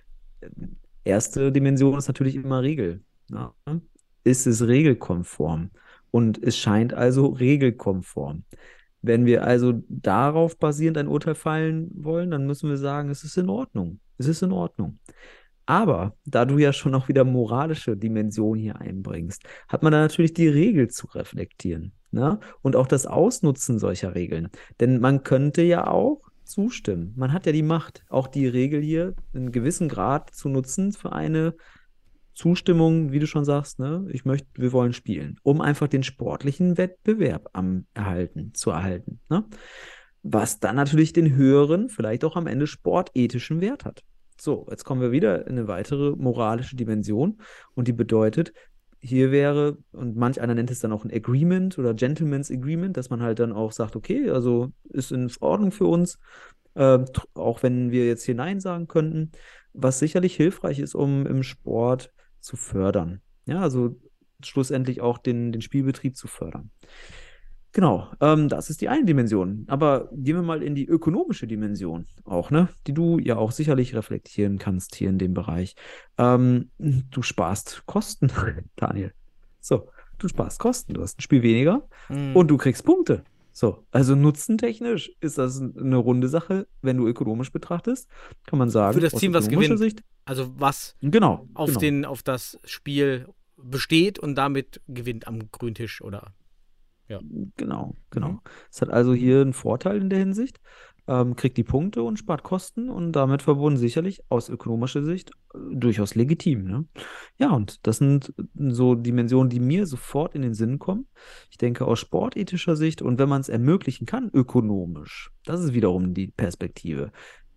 Erste Dimension ist natürlich immer Regel. Ja? Ist es regelkonform? Und es scheint also regelkonform. Wenn wir also darauf basierend ein Urteil fällen wollen, dann müssen wir sagen, es ist in Ordnung. Es ist in Ordnung. Aber da du ja schon auch wieder moralische Dimension hier einbringst, hat man da natürlich die Regel zu reflektieren, ne? Und auch das Ausnutzen solcher Regeln. Denn man könnte ja auch zustimmen. Man hat ja die Macht, auch die Regel hier in gewissen Grad zu nutzen für eine Zustimmung, wie du schon sagst, ne? Wir wollen spielen, um einfach den sportlichen Wettbewerb zu erhalten, ne? Was dann natürlich den höheren, vielleicht auch am Ende sportethischen Wert hat. So, jetzt kommen wir wieder in eine weitere moralische Dimension und die bedeutet, hier wäre, und manch einer nennt es dann auch ein Agreement oder Gentleman's Agreement, dass man halt dann auch sagt, okay, also ist in Ordnung für uns, auch wenn wir jetzt hier Nein sagen könnten, was sicherlich hilfreich ist, um im Sport zu fördern. Ja, also schlussendlich auch den Spielbetrieb zu fördern. Genau, das ist die eine Dimension. Aber gehen wir mal in die ökonomische Dimension auch, ne? Die du ja auch sicherlich reflektieren kannst hier in dem Bereich. Du sparst Kosten, Daniel. So, du sparst Kosten, du hast ein Spiel weniger und du kriegst Punkte. So, also nutzentechnisch ist das eine runde Sache, wenn du ökonomisch betrachtest, kann man sagen. Für das aus Team, was ökonomischer gewinnt. Sicht, Also was genau, auf das Spiel besteht und damit gewinnt am grünen Tisch, oder? Ja. Genau. Es hat also hier einen Vorteil in der Hinsicht, kriegt die Punkte und spart Kosten und damit verbunden sicherlich aus ökonomischer Sicht durchaus legitim, ne? Ja, und das sind so Dimensionen, die mir sofort in den Sinn kommen. Ich denke aus sportethischer Sicht und wenn man es ermöglichen kann, ökonomisch, das ist wiederum die Perspektive,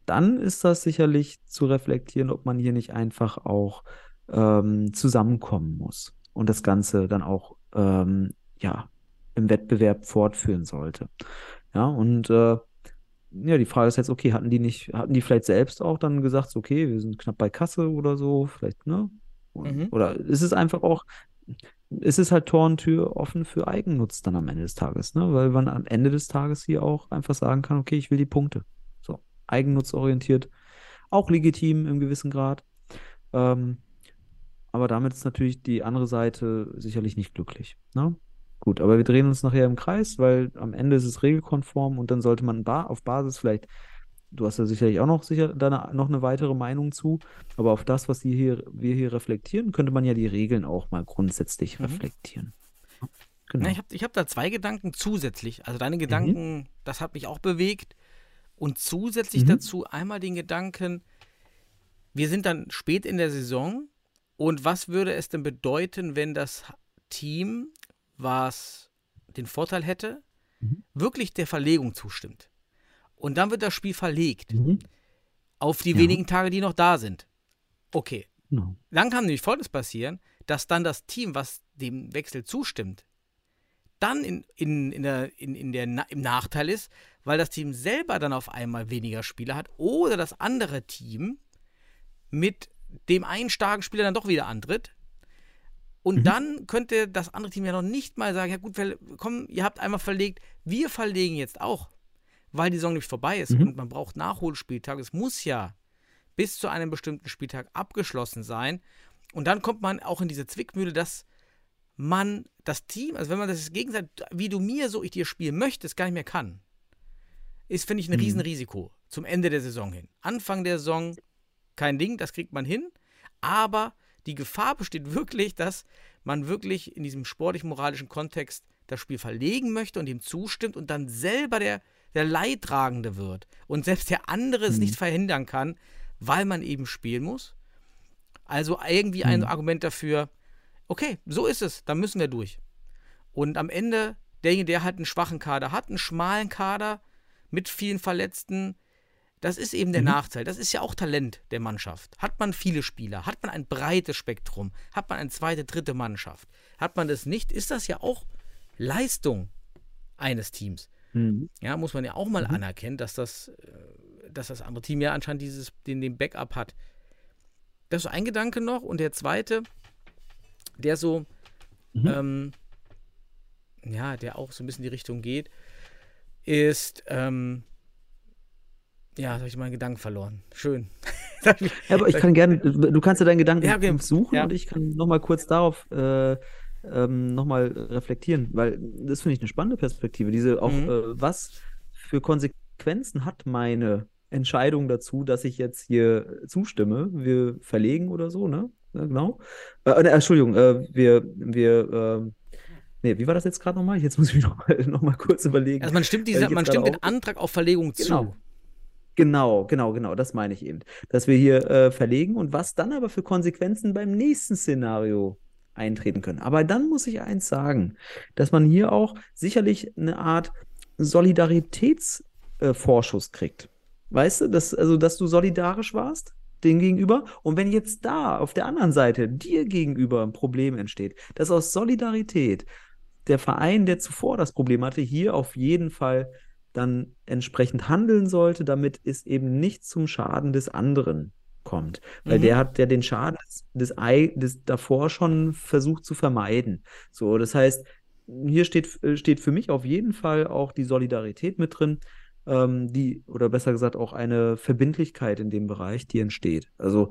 dann ist das sicherlich zu reflektieren, ob man hier nicht einfach auch zusammenkommen muss und das Ganze dann auch ja, im Wettbewerb fortführen sollte. Ja, und ja, die Frage ist jetzt, okay, hatten die vielleicht selbst auch dann gesagt, so, okay, wir sind knapp bei Kasse oder so, vielleicht, ne? Mhm. Oder ist es einfach auch, ist es halt Tor und Tür offen für Eigennutz dann am Ende des Tages, ne? Weil man am Ende des Tages hier auch einfach sagen kann, okay, ich will die Punkte. So, eigennutzorientiert, auch legitim im gewissen Grad. Ähm, aber damit ist natürlich die andere Seite sicherlich nicht glücklich, ne? Gut, aber wir drehen uns nachher im Kreis, weil am Ende ist es regelkonform und dann sollte man auf Basis vielleicht, du hast ja sicherlich auch noch eine weitere Meinung zu, aber auf das, was wir hier reflektieren, könnte man ja die Regeln auch mal grundsätzlich reflektieren. Genau. Ja, ich hab da 2 Gedanken zusätzlich. Also deine Gedanken, das hat mich auch bewegt. Und zusätzlich dazu einmal den Gedanken, wir sind dann spät in der Saison und was würde es denn bedeuten, wenn das Team, was den Vorteil hätte, wirklich der Verlegung zustimmt? Und dann wird das Spiel verlegt auf die wenigen Tage, die noch da sind. Okay. Genau. Dann kann nämlich Folgendes passieren, dass dann das Team, was dem Wechsel zustimmt, dann im Nachteil ist, weil das Team selber dann auf einmal weniger Spieler hat oder das andere Team mit dem einen starken Spieler dann doch wieder antritt. Und dann könnte das andere Team ja noch nicht mal sagen, ja gut, komm, ihr habt einmal verlegt, wir verlegen jetzt auch, weil die Saison nämlich vorbei ist und man braucht Nachholspieltag. Es muss ja bis zu einem bestimmten Spieltag abgeschlossen sein. Und dann kommt man auch in diese Zwickmühle, dass man das Team, also wenn man das gegenseitig, wie du mir, so ich dir spielen möchtest, gar nicht mehr kann, ist, finde ich, ein Riesenrisiko zum Ende der Saison hin. Anfang der Saison kein Ding, das kriegt man hin, aber die Gefahr besteht wirklich, dass man wirklich in diesem sportlich-moralischen Kontext das Spiel verlegen möchte und ihm zustimmt und dann selber der Leidtragende wird und selbst der andere es nicht verhindern kann, weil man eben spielen muss. Also irgendwie ein Argument dafür, okay, so ist es, dann müssen wir durch. Und am Ende, derjenige, der halt einen schwachen Kader hat, einen schmalen Kader mit vielen Verletzten, das ist eben der Nachteil. Das ist ja auch Talent der Mannschaft. Hat man viele Spieler, hat man ein breites Spektrum, hat man eine zweite, dritte Mannschaft. Hat man das nicht, ist das ja auch Leistung eines Teams. Ja, muss man ja auch mal anerkennen, dass das andere Team ja anscheinend den Backup hat. Das ist ein Gedanke noch. Und der zweite, der so, der auch so ein bisschen in die Richtung geht, ist, jetzt habe ich meinen Gedanken verloren. Schön. Ja, aber ich kann gerne, du kannst ja deinen Gedanken suchen ja. Und ich kann nochmal kurz darauf nochmal reflektieren, weil das finde ich eine spannende Perspektive. Was für Konsequenzen hat meine Entscheidung dazu, dass ich jetzt hier zustimme? Wir verlegen oder so, ne? Ja, genau. Entschuldigung, wie war das jetzt gerade nochmal? Jetzt muss ich mich noch mal kurz überlegen. Also man stimmt den Antrag auf Verlegung zu. Genau, das meine ich eben. Dass wir hier verlegen und was dann aber für Konsequenzen beim nächsten Szenario eintreten können. Aber dann muss ich eins sagen, dass man hier auch sicherlich eine Art Solidaritätsvorschuss kriegt. Weißt du, dass du solidarisch warst dem gegenüber und wenn jetzt da auf der anderen Seite dir gegenüber ein Problem entsteht, dass aus Solidarität der Verein, der zuvor das Problem hatte, hier auf jeden Fall dann entsprechend handeln sollte, damit es eben nicht zum Schaden des anderen kommt. Weil der hat ja den Schaden des davor schon versucht zu vermeiden. So, das heißt, hier steht für mich auf jeden Fall auch die Solidarität mit drin, oder besser gesagt auch eine Verbindlichkeit in dem Bereich, die entsteht. Also,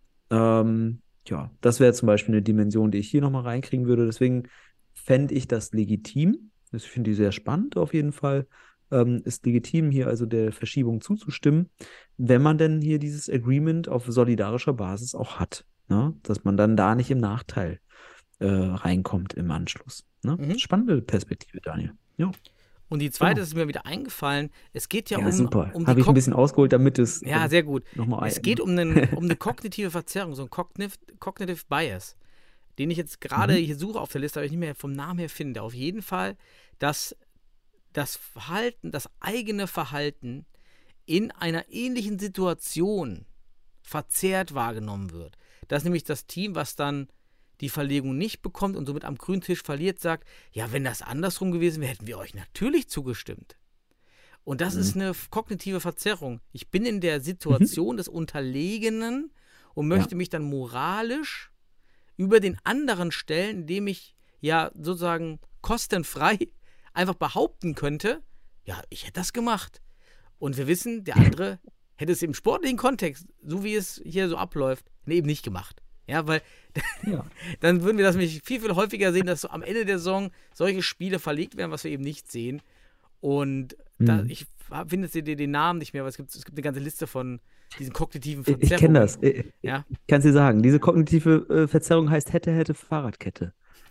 das wäre zum Beispiel eine Dimension, die ich hier nochmal reinkriegen würde. Deswegen fände ich das legitim. Ich finde die sehr spannend auf jeden Fall. Ist legitim, hier also der Verschiebung zuzustimmen, wenn man denn hier dieses Agreement auf solidarischer Basis auch hat, ne? Dass man dann da nicht im Nachteil reinkommt im Anschluss. Ne? Spannende Perspektive, Daniel. Ja. Und die zweite ist mir wieder eingefallen, es geht ja super. um Habe ich ein bisschen ausgeholt, damit es ja, sehr gut. Nochmal es geht um eine kognitive Verzerrung, so ein Cognitive Bias, den ich jetzt gerade hier suche auf der Liste, aber ich nicht mehr vom Namen her finde. Auf jeden Fall, dass das eigene Verhalten in einer ähnlichen Situation verzerrt wahrgenommen wird. Dass nämlich das Team, was dann die Verlegung nicht bekommt und somit am grünen Tisch verliert, sagt, ja, wenn das andersrum gewesen wäre, hätten wir euch natürlich zugestimmt. Und das ist eine kognitive Verzerrung. Ich bin in der Situation des Unterlegenen und möchte mich dann moralisch über den anderen stellen, indem ich ja sozusagen kostenfrei einfach behaupten könnte, ja, ich hätte das gemacht. Und wir wissen, der andere hätte es im sportlichen Kontext, so wie es hier so abläuft, eben nicht gemacht. Ja, weil dann würden wir das nämlich viel, viel häufiger sehen, dass so am Ende der Saison solche Spiele verlegt werden, was wir eben nicht sehen. Und ich finde jetzt den Namen nicht mehr, aber es gibt eine ganze Liste von diesen kognitiven Verzerrungen. Ich kenne das. Ich kann es dir sagen. Diese kognitive Verzerrung heißt hätte, Fahrradkette.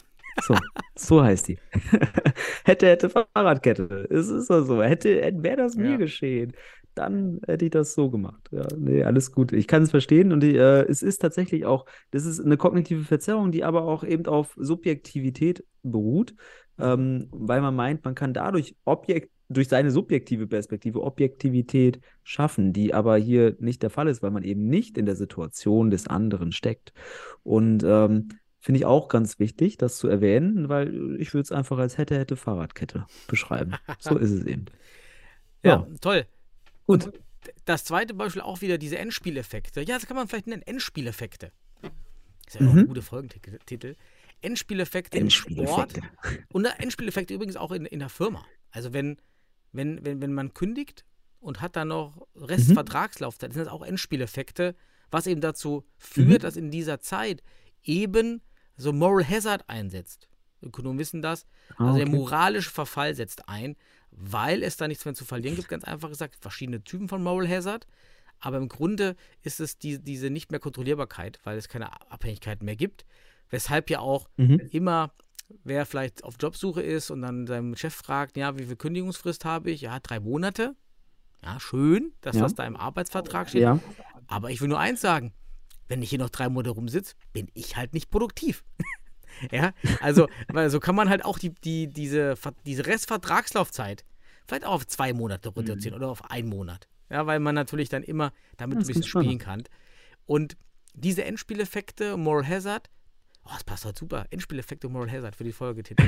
So heißt die. hätte, Fahrradkette. Es ist doch so. Wäre das mir geschehen, dann hätte ich das so gemacht. Ja, nee, alles gut. Ich kann es verstehen und es ist tatsächlich auch, das ist eine kognitive Verzerrung, die aber auch eben auf Subjektivität beruht, weil man meint, man kann dadurch durch seine subjektive Perspektive Objektivität schaffen, die aber hier nicht der Fall ist, weil man eben nicht in der Situation des anderen steckt. Und finde ich auch ganz wichtig, das zu erwähnen, weil ich würde es einfach als hätte, Fahrradkette beschreiben. So ist es eben. Ja, toll. Gut. Und das zweite Beispiel auch wieder diese Endspieleffekte. Ja, das kann man vielleicht nennen, Endspieleffekte. Das ist ja auch ein guter Folgentitel. Endspieleffekte im Sport und Endspieleffekte übrigens auch in der Firma. Also wenn man kündigt und hat dann noch Restvertragslaufzeit, sind das auch Endspieleffekte, was eben dazu führt, dass in dieser Zeit eben so Moral Hazard einsetzt. Ökonomen wissen das. Also der moralische Verfall setzt ein, weil es da nichts mehr zu verlieren gibt, ganz einfach gesagt, verschiedene Typen von Moral Hazard, aber im Grunde ist es diese nicht mehr Kontrollierbarkeit, weil es keine Abhängigkeiten mehr gibt, weshalb ja auch immer, wer vielleicht auf Jobsuche ist und dann seinem Chef fragt, ja, wie viel Kündigungsfrist habe ich? Ja, 3 Monate. Ja, schön, dass das da im Arbeitsvertrag steht, aber ich will nur eins sagen, wenn ich hier noch 3 Monate rumsitze, bin ich halt nicht produktiv. Ja, also, weil so kann man halt auch diese Restvertragslaufzeit vielleicht auch auf 2 Monate reduzieren oder auf 1 Monat. Ja, weil man natürlich dann immer damit ein bisschen spielen kann. Und diese Endspieleffekte, Moral Hazard, das passt halt super, Endspieleffekte, Moral Hazard für die Folgetitel.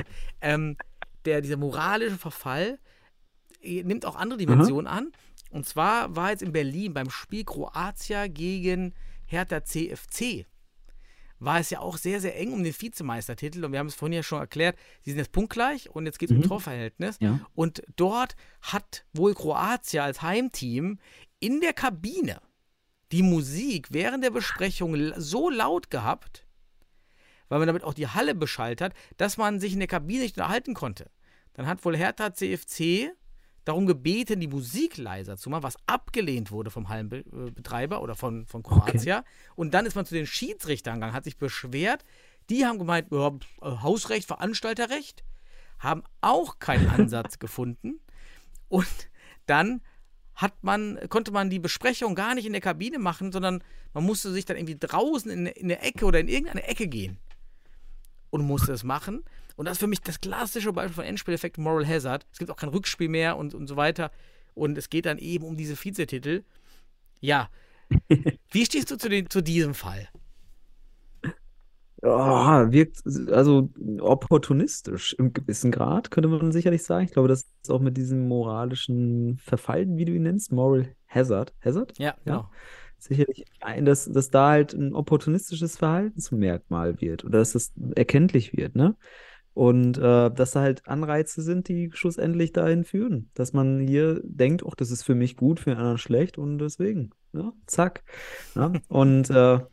Dieser moralische Verfall nimmt auch andere Dimensionen an. Und zwar war jetzt in Berlin beim Spiel Kroatia gegen Hertha CFC war es ja auch sehr, sehr eng um den Vizemeistertitel und wir haben es vorhin ja schon erklärt, sie sind jetzt punktgleich und jetzt geht es um Torverhältnis und dort hat wohl Kroatien als Heimteam in der Kabine die Musik während der Besprechung so laut gehabt, weil man damit auch die Halle beschallt hat, dass man sich in der Kabine nicht unterhalten konnte. Dann hat wohl Hertha CFC darum gebeten, die Musik leiser zu machen, was abgelehnt wurde vom Hallenbetreiber oder von Kroatia. Und dann ist man zu den Schiedsrichtern gegangen, hat sich beschwert. Die haben gemeint, Hausrecht, Veranstalterrecht, haben auch keinen Ansatz gefunden. Und dann konnte man die Besprechung gar nicht in der Kabine machen, sondern man musste sich dann irgendwie draußen in der Ecke oder in irgendeine Ecke gehen und musste es machen. Und das ist für mich das klassische Beispiel von Endspieleffekt Moral Hazard. Es gibt auch kein Rückspiel mehr und so weiter. Und es geht dann eben um diese Vizetitel. Ja. Wie stehst du zu diesem Fall? Wirkt also opportunistisch im gewissen Grad, könnte man sicherlich sagen. Ich glaube, das ist auch mit diesem moralischen Verfall, wie du ihn nennst, Moral Hazard. Hazard? Ja, genau. Sicherlich dass da halt ein opportunistisches Verhalten zum Merkmal wird oder dass das erkenntlich wird, ne? Und dass da halt Anreize sind, die schlussendlich dahin führen, dass man hier denkt, das ist für mich gut, für den anderen schlecht und deswegen, zack. Ja? Und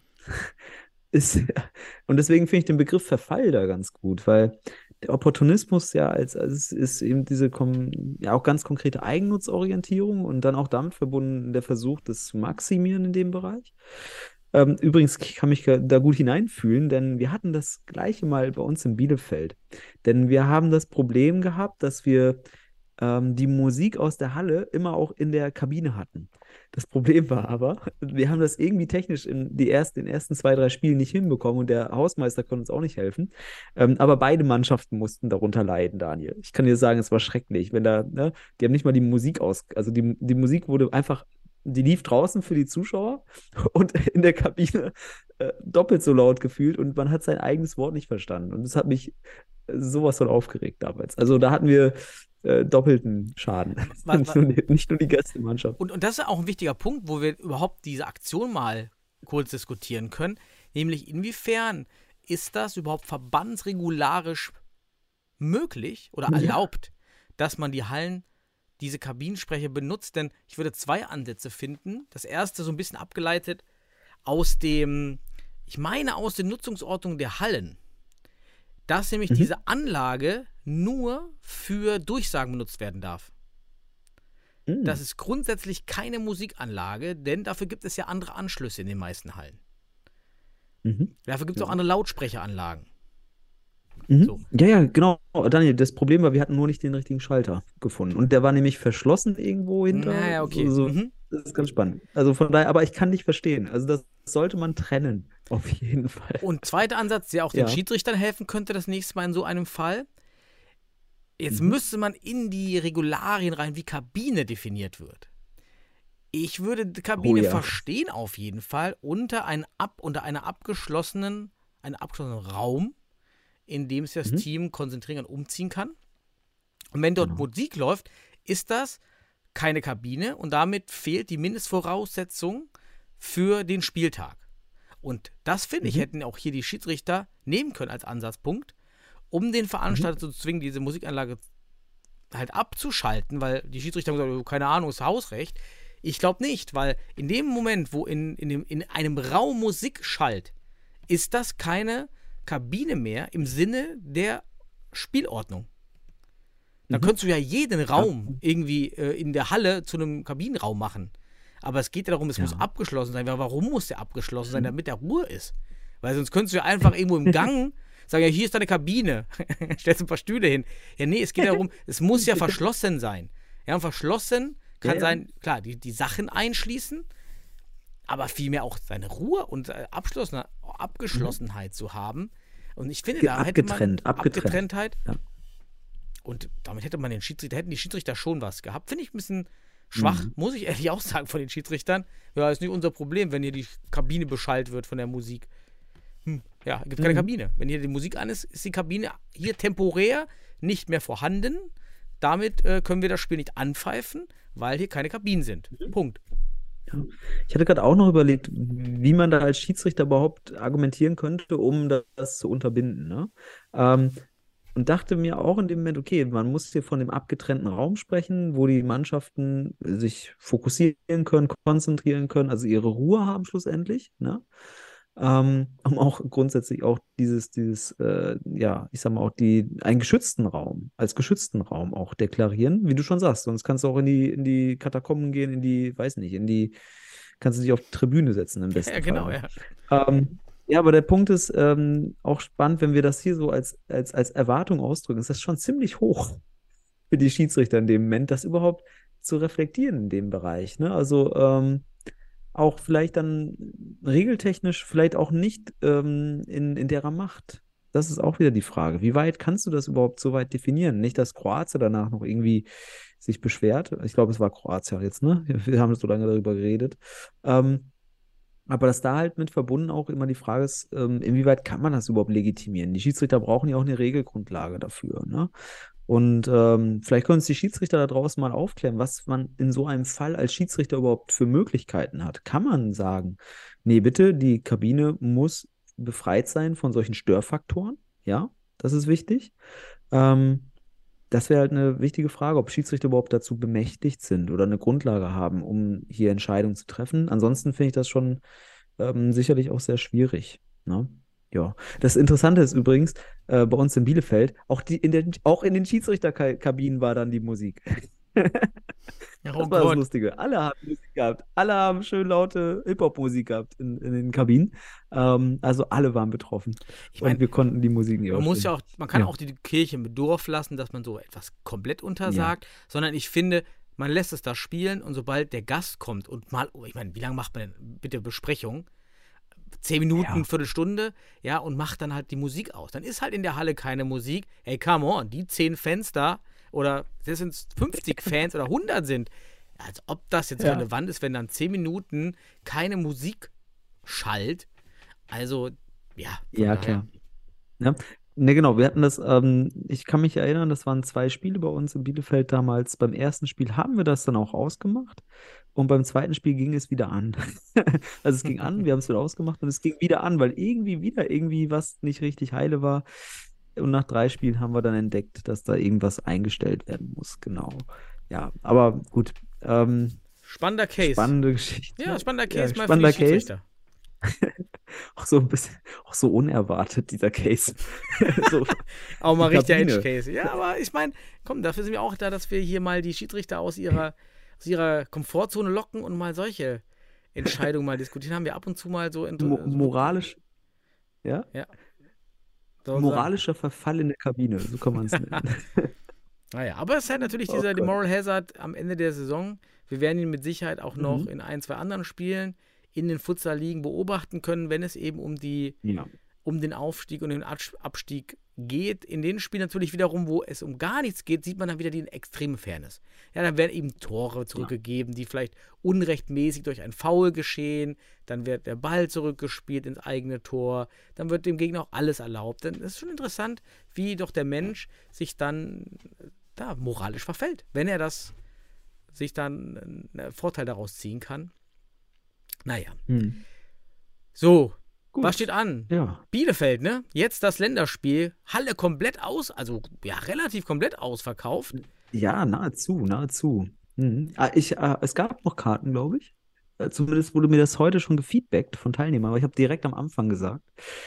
deswegen finde ich den Begriff Verfall da ganz gut, weil der Opportunismus ja ist eben diese auch ganz konkrete Eigennutzorientierung und dann auch damit verbunden der Versuch, das zu maximieren in dem Bereich. Übrigens, ich kann mich da gut hineinfühlen, denn wir hatten das Gleiche mal bei uns in Bielefeld. Denn wir haben das Problem gehabt, dass wir die Musik aus der Halle immer auch in der Kabine hatten. Das Problem war aber, wir haben das irgendwie technisch in den ersten 2, 3 Spielen nicht hinbekommen und der Hausmeister konnte uns auch nicht helfen. Aber beide Mannschaften mussten darunter leiden, Daniel. Ich kann dir sagen, es war schrecklich, wenn da, ne, die haben nicht mal die Musik also die Musik wurde einfach, die lief draußen für die Zuschauer und in der Kabine doppelt so laut gefühlt und man hat sein eigenes Wort nicht verstanden. Und das hat mich sowas von aufgeregt damals. Also da hatten wir doppelten Schaden. Nicht nur die Gästemannschaft. Und das ist auch ein wichtiger Punkt, wo wir überhaupt diese Aktion mal kurz diskutieren können. Nämlich, inwiefern ist das überhaupt verbandsregularisch möglich oder erlaubt, dass man die Hallen, diese Kabinensprecher benutzt? Denn ich würde 2 Ansätze finden. Das erste so ein bisschen abgeleitet aus den Nutzungsordnungen der Hallen. Dass nämlich diese Anlage nur für Durchsagen benutzt werden darf. Das ist grundsätzlich keine Musikanlage, denn dafür gibt es ja andere Anschlüsse in den meisten Hallen. Dafür gibt es auch andere Lautsprecheranlagen. So. Ja, genau. Daniel, das Problem war, wir hatten nur nicht den richtigen Schalter gefunden. Und der war nämlich verschlossen irgendwo hinter. Naja, okay. Das ist ganz spannend. Also von daher, aber ich kann nicht verstehen. Also das sollte man trennen, auf jeden Fall. Und zweiter Ansatz, der auch den Schiedsrichtern helfen könnte, das nächste Mal in so einem Fall. Jetzt müsste man in die Regularien rein, wie Kabine definiert wird. Ich würde die Kabine verstehen auf jeden Fall unter einem abgeschlossenen Raum, in dem sich das Team konzentrieren und umziehen kann. Und wenn dort Musik läuft, ist das keine Kabine und damit fehlt die Mindestvoraussetzung für den Spieltag. Und das, finde ich, hätten auch hier die Schiedsrichter nehmen können als Ansatzpunkt, um den Veranstalter zu zwingen, diese Musikanlage halt abzuschalten, weil die Schiedsrichter haben gesagt, keine Ahnung, ist Hausrecht. Ich glaube nicht, weil in dem Moment, wo in einem Raum Musik schallt, ist das keine Kabine mehr im Sinne der Spielordnung. Da könntest du ja jeden Raum irgendwie in der Halle zu einem Kabinenraum machen. Aber es geht ja darum, es muss abgeschlossen sein. Warum muss der abgeschlossen sein? Damit der Ruhe ist. Weil sonst könntest du ja einfach irgendwo im Gang sagen, ja, hier ist deine Kabine. Stellst ein paar Stühle hin. Ja, nee, es geht darum, es muss ja verschlossen sein. Ja, und verschlossen kann sein, klar, die Sachen einschließen, aber vielmehr auch seine Ruhe und Abgeschlossenheit zu haben. Und ich finde, da hätte man Abgetrenntheit. Ja. Und damit hätten die Schiedsrichter schon was gehabt. Finde ich ein bisschen schwach, muss ich ehrlich auch sagen, von den Schiedsrichtern. Ja, ist nicht unser Problem, wenn hier die Kabine beschallt wird von der Musik. Ja, gibt keine Kabine. Wenn hier die Musik an ist, ist die Kabine hier temporär nicht mehr vorhanden. Damit können wir das Spiel nicht anpfeifen, weil hier keine Kabinen sind. Punkt. Ja. Ich hatte gerade auch noch überlegt, wie man da als Schiedsrichter überhaupt argumentieren könnte, um das zu unterbinden. Ne? Und dachte mir auch in dem Moment, okay, man muss hier von dem abgetrennten Raum sprechen, wo die Mannschaften sich fokussieren können, konzentrieren können, also ihre Ruhe haben schlussendlich, ne? Um auch grundsätzlich auch ich sag mal, auch einen geschützten Raum, als geschützten Raum auch deklarieren, wie du schon sagst. Sonst kannst du auch in die Katakomben gehen, kannst du dich auf die Tribüne setzen im besten Fall. Genau, ja. Ja, aber der Punkt ist auch spannend, wenn wir das hier so als Erwartung ausdrücken, ist das schon ziemlich hoch für die Schiedsrichter in dem Moment, das überhaupt zu reflektieren in dem Bereich. Ne? Also auch vielleicht dann regeltechnisch vielleicht auch nicht in derer Macht. Das ist auch wieder die Frage. Wie weit kannst du das überhaupt so weit definieren? Nicht, dass Kroatien danach noch irgendwie sich beschwert. Ich glaube, es war Kroatien jetzt, ne? Wir haben so lange darüber geredet. Aber dass da halt mit verbunden auch immer die Frage ist, inwieweit kann man das überhaupt legitimieren? Die Schiedsrichter brauchen ja auch eine Regelgrundlage dafür, ne? Und vielleicht können uns die Schiedsrichter da draußen mal aufklären, was man in so einem Fall als Schiedsrichter überhaupt für Möglichkeiten hat. Kann man sagen, nee, bitte, die Kabine muss befreit sein von solchen Störfaktoren? Ja, das ist wichtig. Das wäre halt eine wichtige Frage, ob Schiedsrichter überhaupt dazu bemächtigt sind oder eine Grundlage haben, um hier Entscheidungen zu treffen. Ansonsten finde ich das schon sicherlich auch sehr schwierig, ne? Ja, das Interessante ist übrigens, bei uns in Bielefeld, auch in den Schiedsrichterkabinen war dann die Musik. Das war das Lustige. Alle haben Musik gehabt. Alle haben schön laute Hip-Hop-Musik gehabt in den Kabinen. Also alle waren betroffen. Und wir konnten die Musik nicht man kann auch die Kirche im Dorf lassen, dass man so etwas komplett untersagt, sondern ich finde, man lässt es da spielen und sobald der Gast kommt und mal, ich meine, wie lange macht man denn bitte Besprechung? 10 Minuten, Ja. Viertelstunde, ja, und macht dann halt die Musik aus. Dann ist halt in der Halle keine Musik. Hey, come on, die 10 Fans da oder das sind 50 Fans oder 100 sind. Als ob das jetzt relevant ist, wenn dann 10 Minuten keine Musik schallt. Also, ja. von Ja, daher. klar. Ja. Ne, genau, wir hatten das, ich kann mich erinnern, das waren 2 Spiele bei uns in Bielefeld damals. Beim ersten Spiel haben wir das dann auch ausgemacht und beim zweiten Spiel ging es wieder an. Also es ging an, wir haben es wieder ausgemacht und es ging wieder an, weil irgendwie was nicht richtig heile war. Und nach 3 Spielen haben wir dann entdeckt, dass da irgendwas eingestellt werden muss. Genau. Ja, aber gut. Spannender Case. Spannende Geschichte. Ja, spannender Case mal für spannender die Schiedsrichter. Auch so ein bisschen, auch so unerwartet, dieser Case. So, Auch mal die richtiger Kabine. Edge-Case. Ja, aber ich meine, komm, dafür sind wir auch da, dass wir hier mal die Schiedsrichter aus ihrer Komfortzone locken und mal solche Entscheidungen mal diskutieren. Haben wir ab und zu mal so Moralisch, ja? so unser- Moralischer Verfall in der Kabine, so kann man es nennen. Naja, aber es ist halt natürlich Oh dieser Gott. Moral Hazard am Ende der Saison. Wir werden ihn mit Sicherheit auch noch Mhm. in 1, 2 anderen Spielen in den Futsal-Ligen beobachten können, wenn es eben um Ja. den Aufstieg und den Abstieg geht. In den Spielen natürlich wiederum, wo es um gar nichts geht, sieht man dann wieder die extreme Fairness. Ja, dann werden eben Tore zurückgegeben, die vielleicht unrechtmäßig durch ein Foul geschehen. Dann wird der Ball zurückgespielt ins eigene Tor. Dann wird dem Gegner auch alles erlaubt. Dann ist schon interessant, wie doch der Mensch sich dann da moralisch verfällt, wenn er sich dann einen Vorteil daraus ziehen kann. Naja. Hm. So, Gut. was steht an? Ja. Bielefeld, ne? Jetzt das Länderspiel. Halle komplett aus, also ja, relativ komplett ausverkauft. Ja, nahezu. Mhm. Es gab noch Karten, glaube ich. Zumindest wurde mir das heute schon gefeedbackt von Teilnehmern, aber ich habe direkt am Anfang gesagt,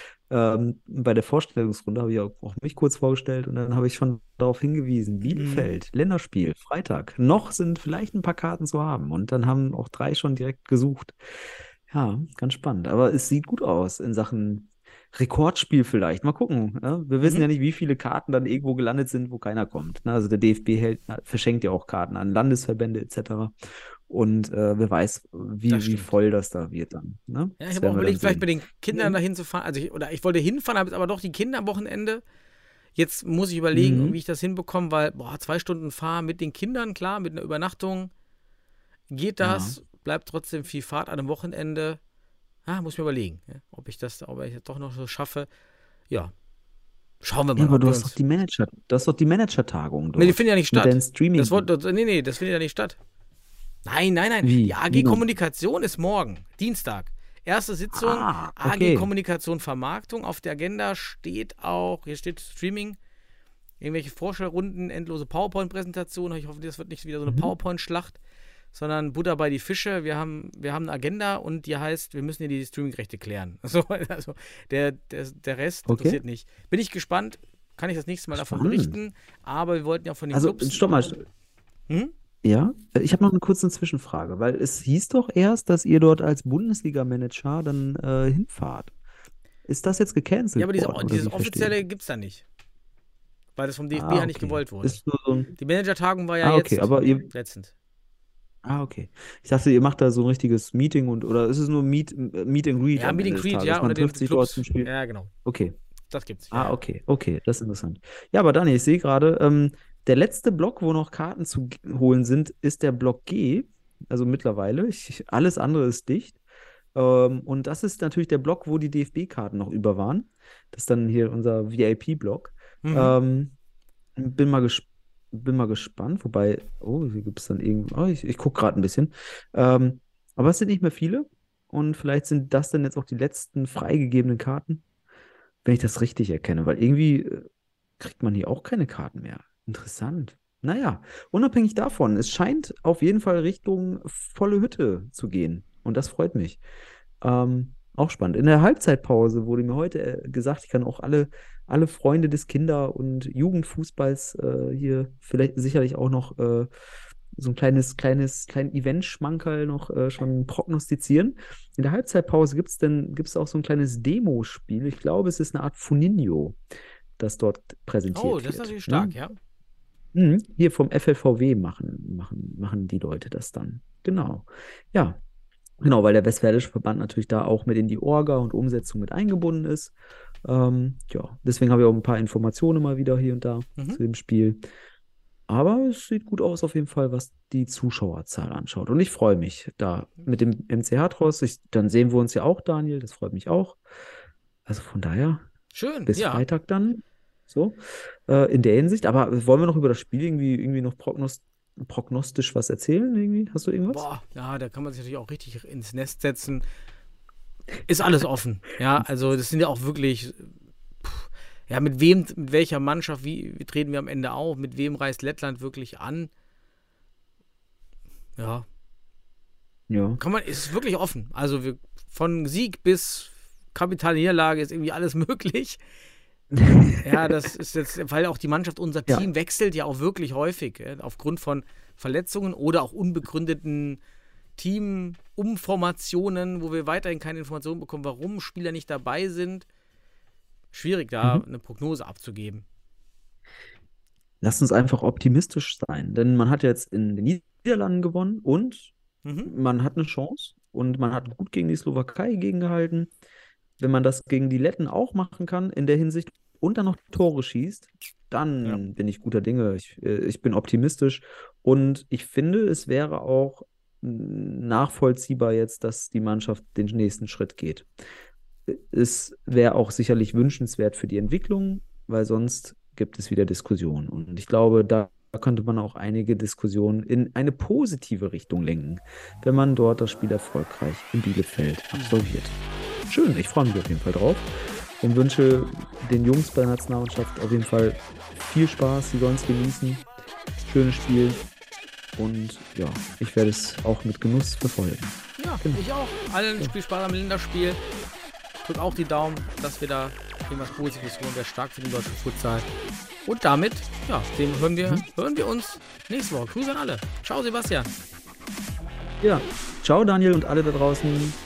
bei der Vorstellungsrunde habe ich auch mich kurz vorgestellt und dann habe ich schon darauf hingewiesen, Bielefeld, Länderspiel, Freitag. Noch sind vielleicht ein paar Karten zu haben und dann haben auch 3 schon direkt gesucht. Ja, ganz spannend. Aber es sieht gut aus in Sachen Rekordspiel vielleicht. Mal gucken. Ja? Wir wissen ja nicht, wie viele Karten dann irgendwo gelandet sind, wo keiner kommt. Ne? Also der DFB verschenkt ja auch Karten an Landesverbände etc. Und wer weiß, wie stimmt. voll das da wird dann. Ne? Ja, Das ich habe werden auch wir überlegt, dann vielleicht sehen. mit den Kindern dahin zu fahren. Also ich wollte hinfahren, habe jetzt aber doch die Kinder am Wochenende. Jetzt muss ich überlegen, wie ich das hinbekomme, weil 2 Stunden fahren mit den Kindern, klar, mit einer Übernachtung geht das, bleibt trotzdem viel Fahrt an einem Wochenende. Muss ich mir überlegen, ja, ob ich das doch noch so schaffe. Ja, schauen wir mal. Ja, aber ob du wir hast doch die Manager-Tagung dort. Nee, die finden ja nicht Mit statt. deinen Streaming. Das findet ja nicht statt. Nein. Wie? Die AG Wie nun? Kommunikation ist morgen, Dienstag. Erste Sitzung, okay. AG Kommunikation Vermarktung. Auf der Agenda steht auch, hier steht Streaming, irgendwelche Vorstellrunden, endlose PowerPoint-Präsentationen. Ich hoffe, das wird nicht wieder so eine PowerPoint-Schlacht, sondern Butter bei die Fische. Wir haben eine Agenda und die heißt, wir müssen hier die Streaming-Rechte klären. Also der Rest interessiert nicht. Bin ich gespannt, kann ich das nächste Mal davon Spannend. berichten, aber wir wollten ja von den Also, Clubs... stopp mal. Hm? Ja, ich habe noch eine kurze Zwischenfrage, weil es hieß doch erst, dass ihr dort als Bundesliga-Manager dann hinfahrt. Ist das jetzt gecancelt Ja, aber worden, oder dieses wie verstehe offizielle ich? gibt es da nicht. Weil das vom DFB Ah, ja nicht okay. gewollt wurde. Ist nur so ein... Die Managertagung war ja Ah, okay, jetzt aber ihr... letztens. Ah, okay. Ich dachte, ihr macht da so ein richtiges Meeting oder ist es nur Meet and Greet Ja, am Meet Ende and des Greet, Tages? ja, Man oder den trifft sich dort Clubs. zum Spiel? Ja, genau. Okay. Das gibt's. Ah, Ja. okay, das ist interessant. Ja, aber Dani, ich sehe gerade, der letzte Block, wo noch Karten zu holen sind, ist der Block G. Also mittlerweile. Alles andere ist dicht. Und das ist natürlich der Block, wo die DFB-Karten noch über waren. Das ist dann hier unser VIP-Block. Bin mal gespannt. Wobei, hier gibt es dann irgendwie. Ich gucke gerade ein bisschen. Aber es sind nicht mehr viele. Und vielleicht sind das dann jetzt auch die letzten freigegebenen Karten, wenn ich das richtig erkenne. Weil irgendwie kriegt man hier auch keine Karten mehr. Interessant. Naja, unabhängig davon, es scheint auf jeden Fall Richtung volle Hütte zu gehen. Und das freut mich. Auch spannend. In der Halbzeitpause wurde mir heute gesagt, ich kann auch alle Freunde des Kinder- und Jugendfußballs hier vielleicht sicherlich auch noch so ein kleinen Event-Schmankerl noch schon prognostizieren. In der Halbzeitpause gibt es auch so ein kleines Demospiel. Ich glaube, es ist eine Art Funinho, das dort präsentiert wird. Oh, das ist natürlich stark, Ne? ja. Hier vom FLVW machen die Leute das dann. Genau. Ja, genau, weil der Westfälische Verband natürlich da auch mit in die Orga und Umsetzung mit eingebunden ist. Ja, deswegen habe ich auch ein paar Informationen mal wieder hier und da zu dem Spiel. Aber es sieht gut aus auf jeden Fall, was die Zuschauerzahl anschaut. Und ich freue mich da mit dem MC Hatros. Dann sehen wir uns ja auch, Daniel. Das freut mich auch. Also von daher, Schön, bis ja. Freitag dann. So, in der Hinsicht. Aber wollen wir noch über das Spiel irgendwie noch prognostisch was erzählen? Irgendwie? Hast du irgendwas? Boah, ja, da kann man sich natürlich auch richtig ins Nest setzen. Ist alles offen. Ja, also das sind ja auch wirklich, ja, mit welcher Mannschaft, wie treten wir am Ende auf? Mit wem reist Lettland wirklich an? Ja. Ja. Ist wirklich offen. Also von Sieg bis kapitale Niederlage ist irgendwie alles möglich. Ja, das ist jetzt, weil auch die Mannschaft, unser Team wechselt ja auch wirklich häufig, aufgrund von Verletzungen oder auch unbegründeten Teamumformationen, wo wir weiterhin keine Informationen bekommen, warum Spieler nicht dabei sind. Schwierig, da eine Prognose abzugeben. Lass uns einfach optimistisch sein, denn man hat jetzt in den Niederlanden gewonnen und man hat eine Chance und man hat gut gegen die Slowakei gegengehalten. Wenn man das gegen die Letten auch machen kann in der Hinsicht und dann noch Tore schießt, dann bin ich guter Dinge. Ich bin optimistisch und ich finde, es wäre auch nachvollziehbar jetzt, dass die Mannschaft den nächsten Schritt geht. Es wäre auch sicherlich wünschenswert für die Entwicklung, weil sonst gibt es wieder Diskussionen. Und ich glaube, da könnte man auch einige Diskussionen in eine positive Richtung lenken, wenn man dort das Spiel erfolgreich in Bielefeld absolviert. Schön, ich freue mich auf jeden Fall drauf und wünsche den Jungs bei der Nationalmannschaft auf jeden Fall viel Spaß, sie sollen es genießen. Schönes Spiel und ja, ich werde es auch mit Genuss verfolgen. Ja, genau. Ich auch. Allen viel Spaß am Länderspiel. Drück auch die Daumen, dass wir da irgendwas Positives holen, wäre stark für den deutschen Futsal. Und damit, ja, hören wir uns nächste Woche. Grüße an alle. Ciao, Sebastian. Ja, ciao Daniel und alle da draußen.